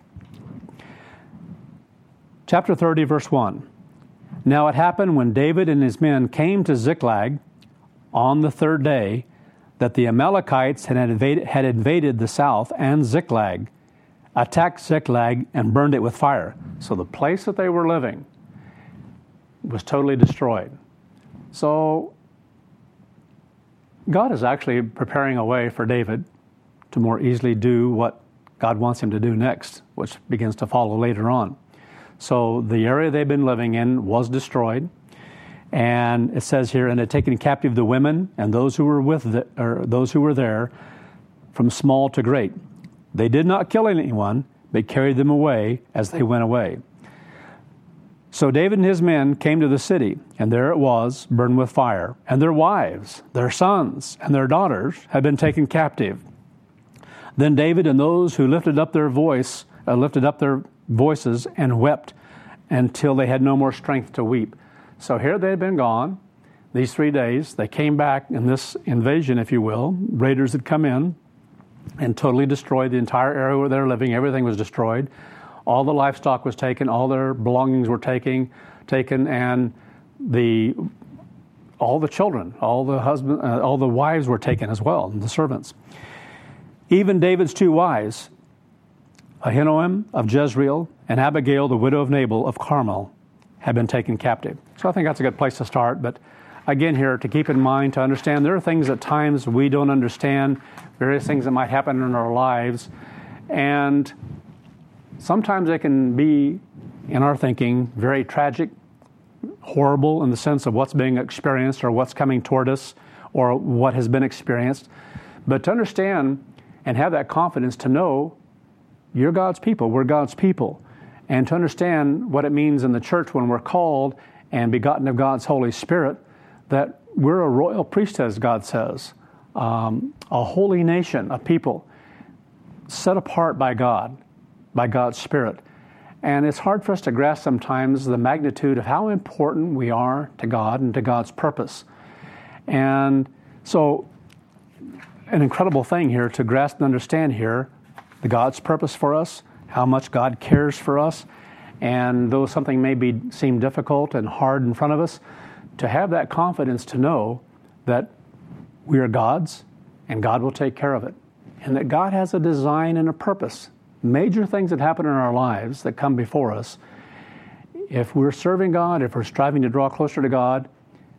Chapter 30, verse 1. Now it happened when David and his men came to Ziklag on the third day that the Amalekites had invaded the south and Ziklag, attacked Ziklag and burned it with fire. So the place that they were living was totally destroyed. So God is actually preparing a way for David to more easily do what God wants him to do next, which begins to follow later on. So the area they've been living in was destroyed, and it says here, and had taken captive the women and those who were there, from small to great. They did not kill anyone, but carried them away as they went away. So David and his men came to the city, and there it was, burned with fire, and their wives, their sons, and their daughters had been taken captive. Then David and those who lifted up their voices and wept until they had no more strength to weep. So here they had been gone these 3 days. They came back in this invasion, if you will. Raiders had come in and totally destroyed the entire area where they were living. Everything was destroyed. All the livestock was taken, all their belongings were taken, and all the children, all the wives were taken as well, and the servants. Even David's 2 wives, Ahinoam of Jezreel and Abigail, the widow of Nabal of Carmel, had been taken captive. So I think that's a good place to start. But again here, to keep in mind, to understand, there are things at times we don't understand, various things that might happen in our lives, and sometimes they can be, in our thinking, very tragic, horrible in the sense of what's being experienced or what's coming toward us or what has been experienced. But to understand and have that confidence to know you're God's people, we're God's people, and to understand what it means in the church when we're called and begotten of God's Holy Spirit, that we're a royal priesthood, as God says, a holy nation, a people set apart by God, by God's Spirit. And it's hard for us to grasp sometimes the magnitude of how important we are to God and to God's purpose. And so an incredible thing here to grasp and understand here, the God's purpose for us, how much God cares for us, and though something may seem difficult and hard in front of us, to have that confidence to know that we are God's and God will take care of it. And that God has a design and a purpose. Major things that happen in our lives that come before us, if we're serving God, if we're striving to draw closer to God,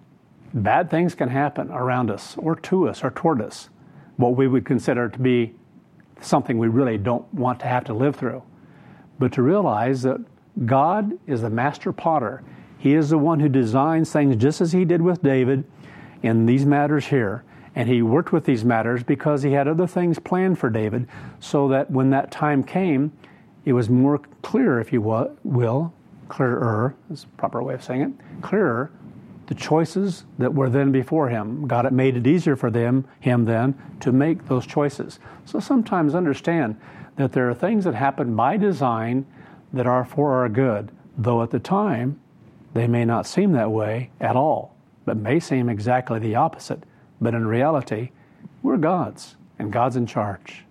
bad things can happen around us or to us or toward us, what we would consider to be something we really don't want to have to live through. But to realize that God is the master potter. He is the one who designs things just as he did with David in these matters here. And he worked with these matters because he had other things planned for David, so that when that time came, it was more clear, if you will, clearer is the proper way of saying it, clearer, the choices that were then before him. God had made it easier for him then to make those choices. So sometimes understand that there are things that happen by design that are for our good, though at the time they may not seem that way at all, but may seem exactly the opposite. But in reality, we're God's, and God's in charge.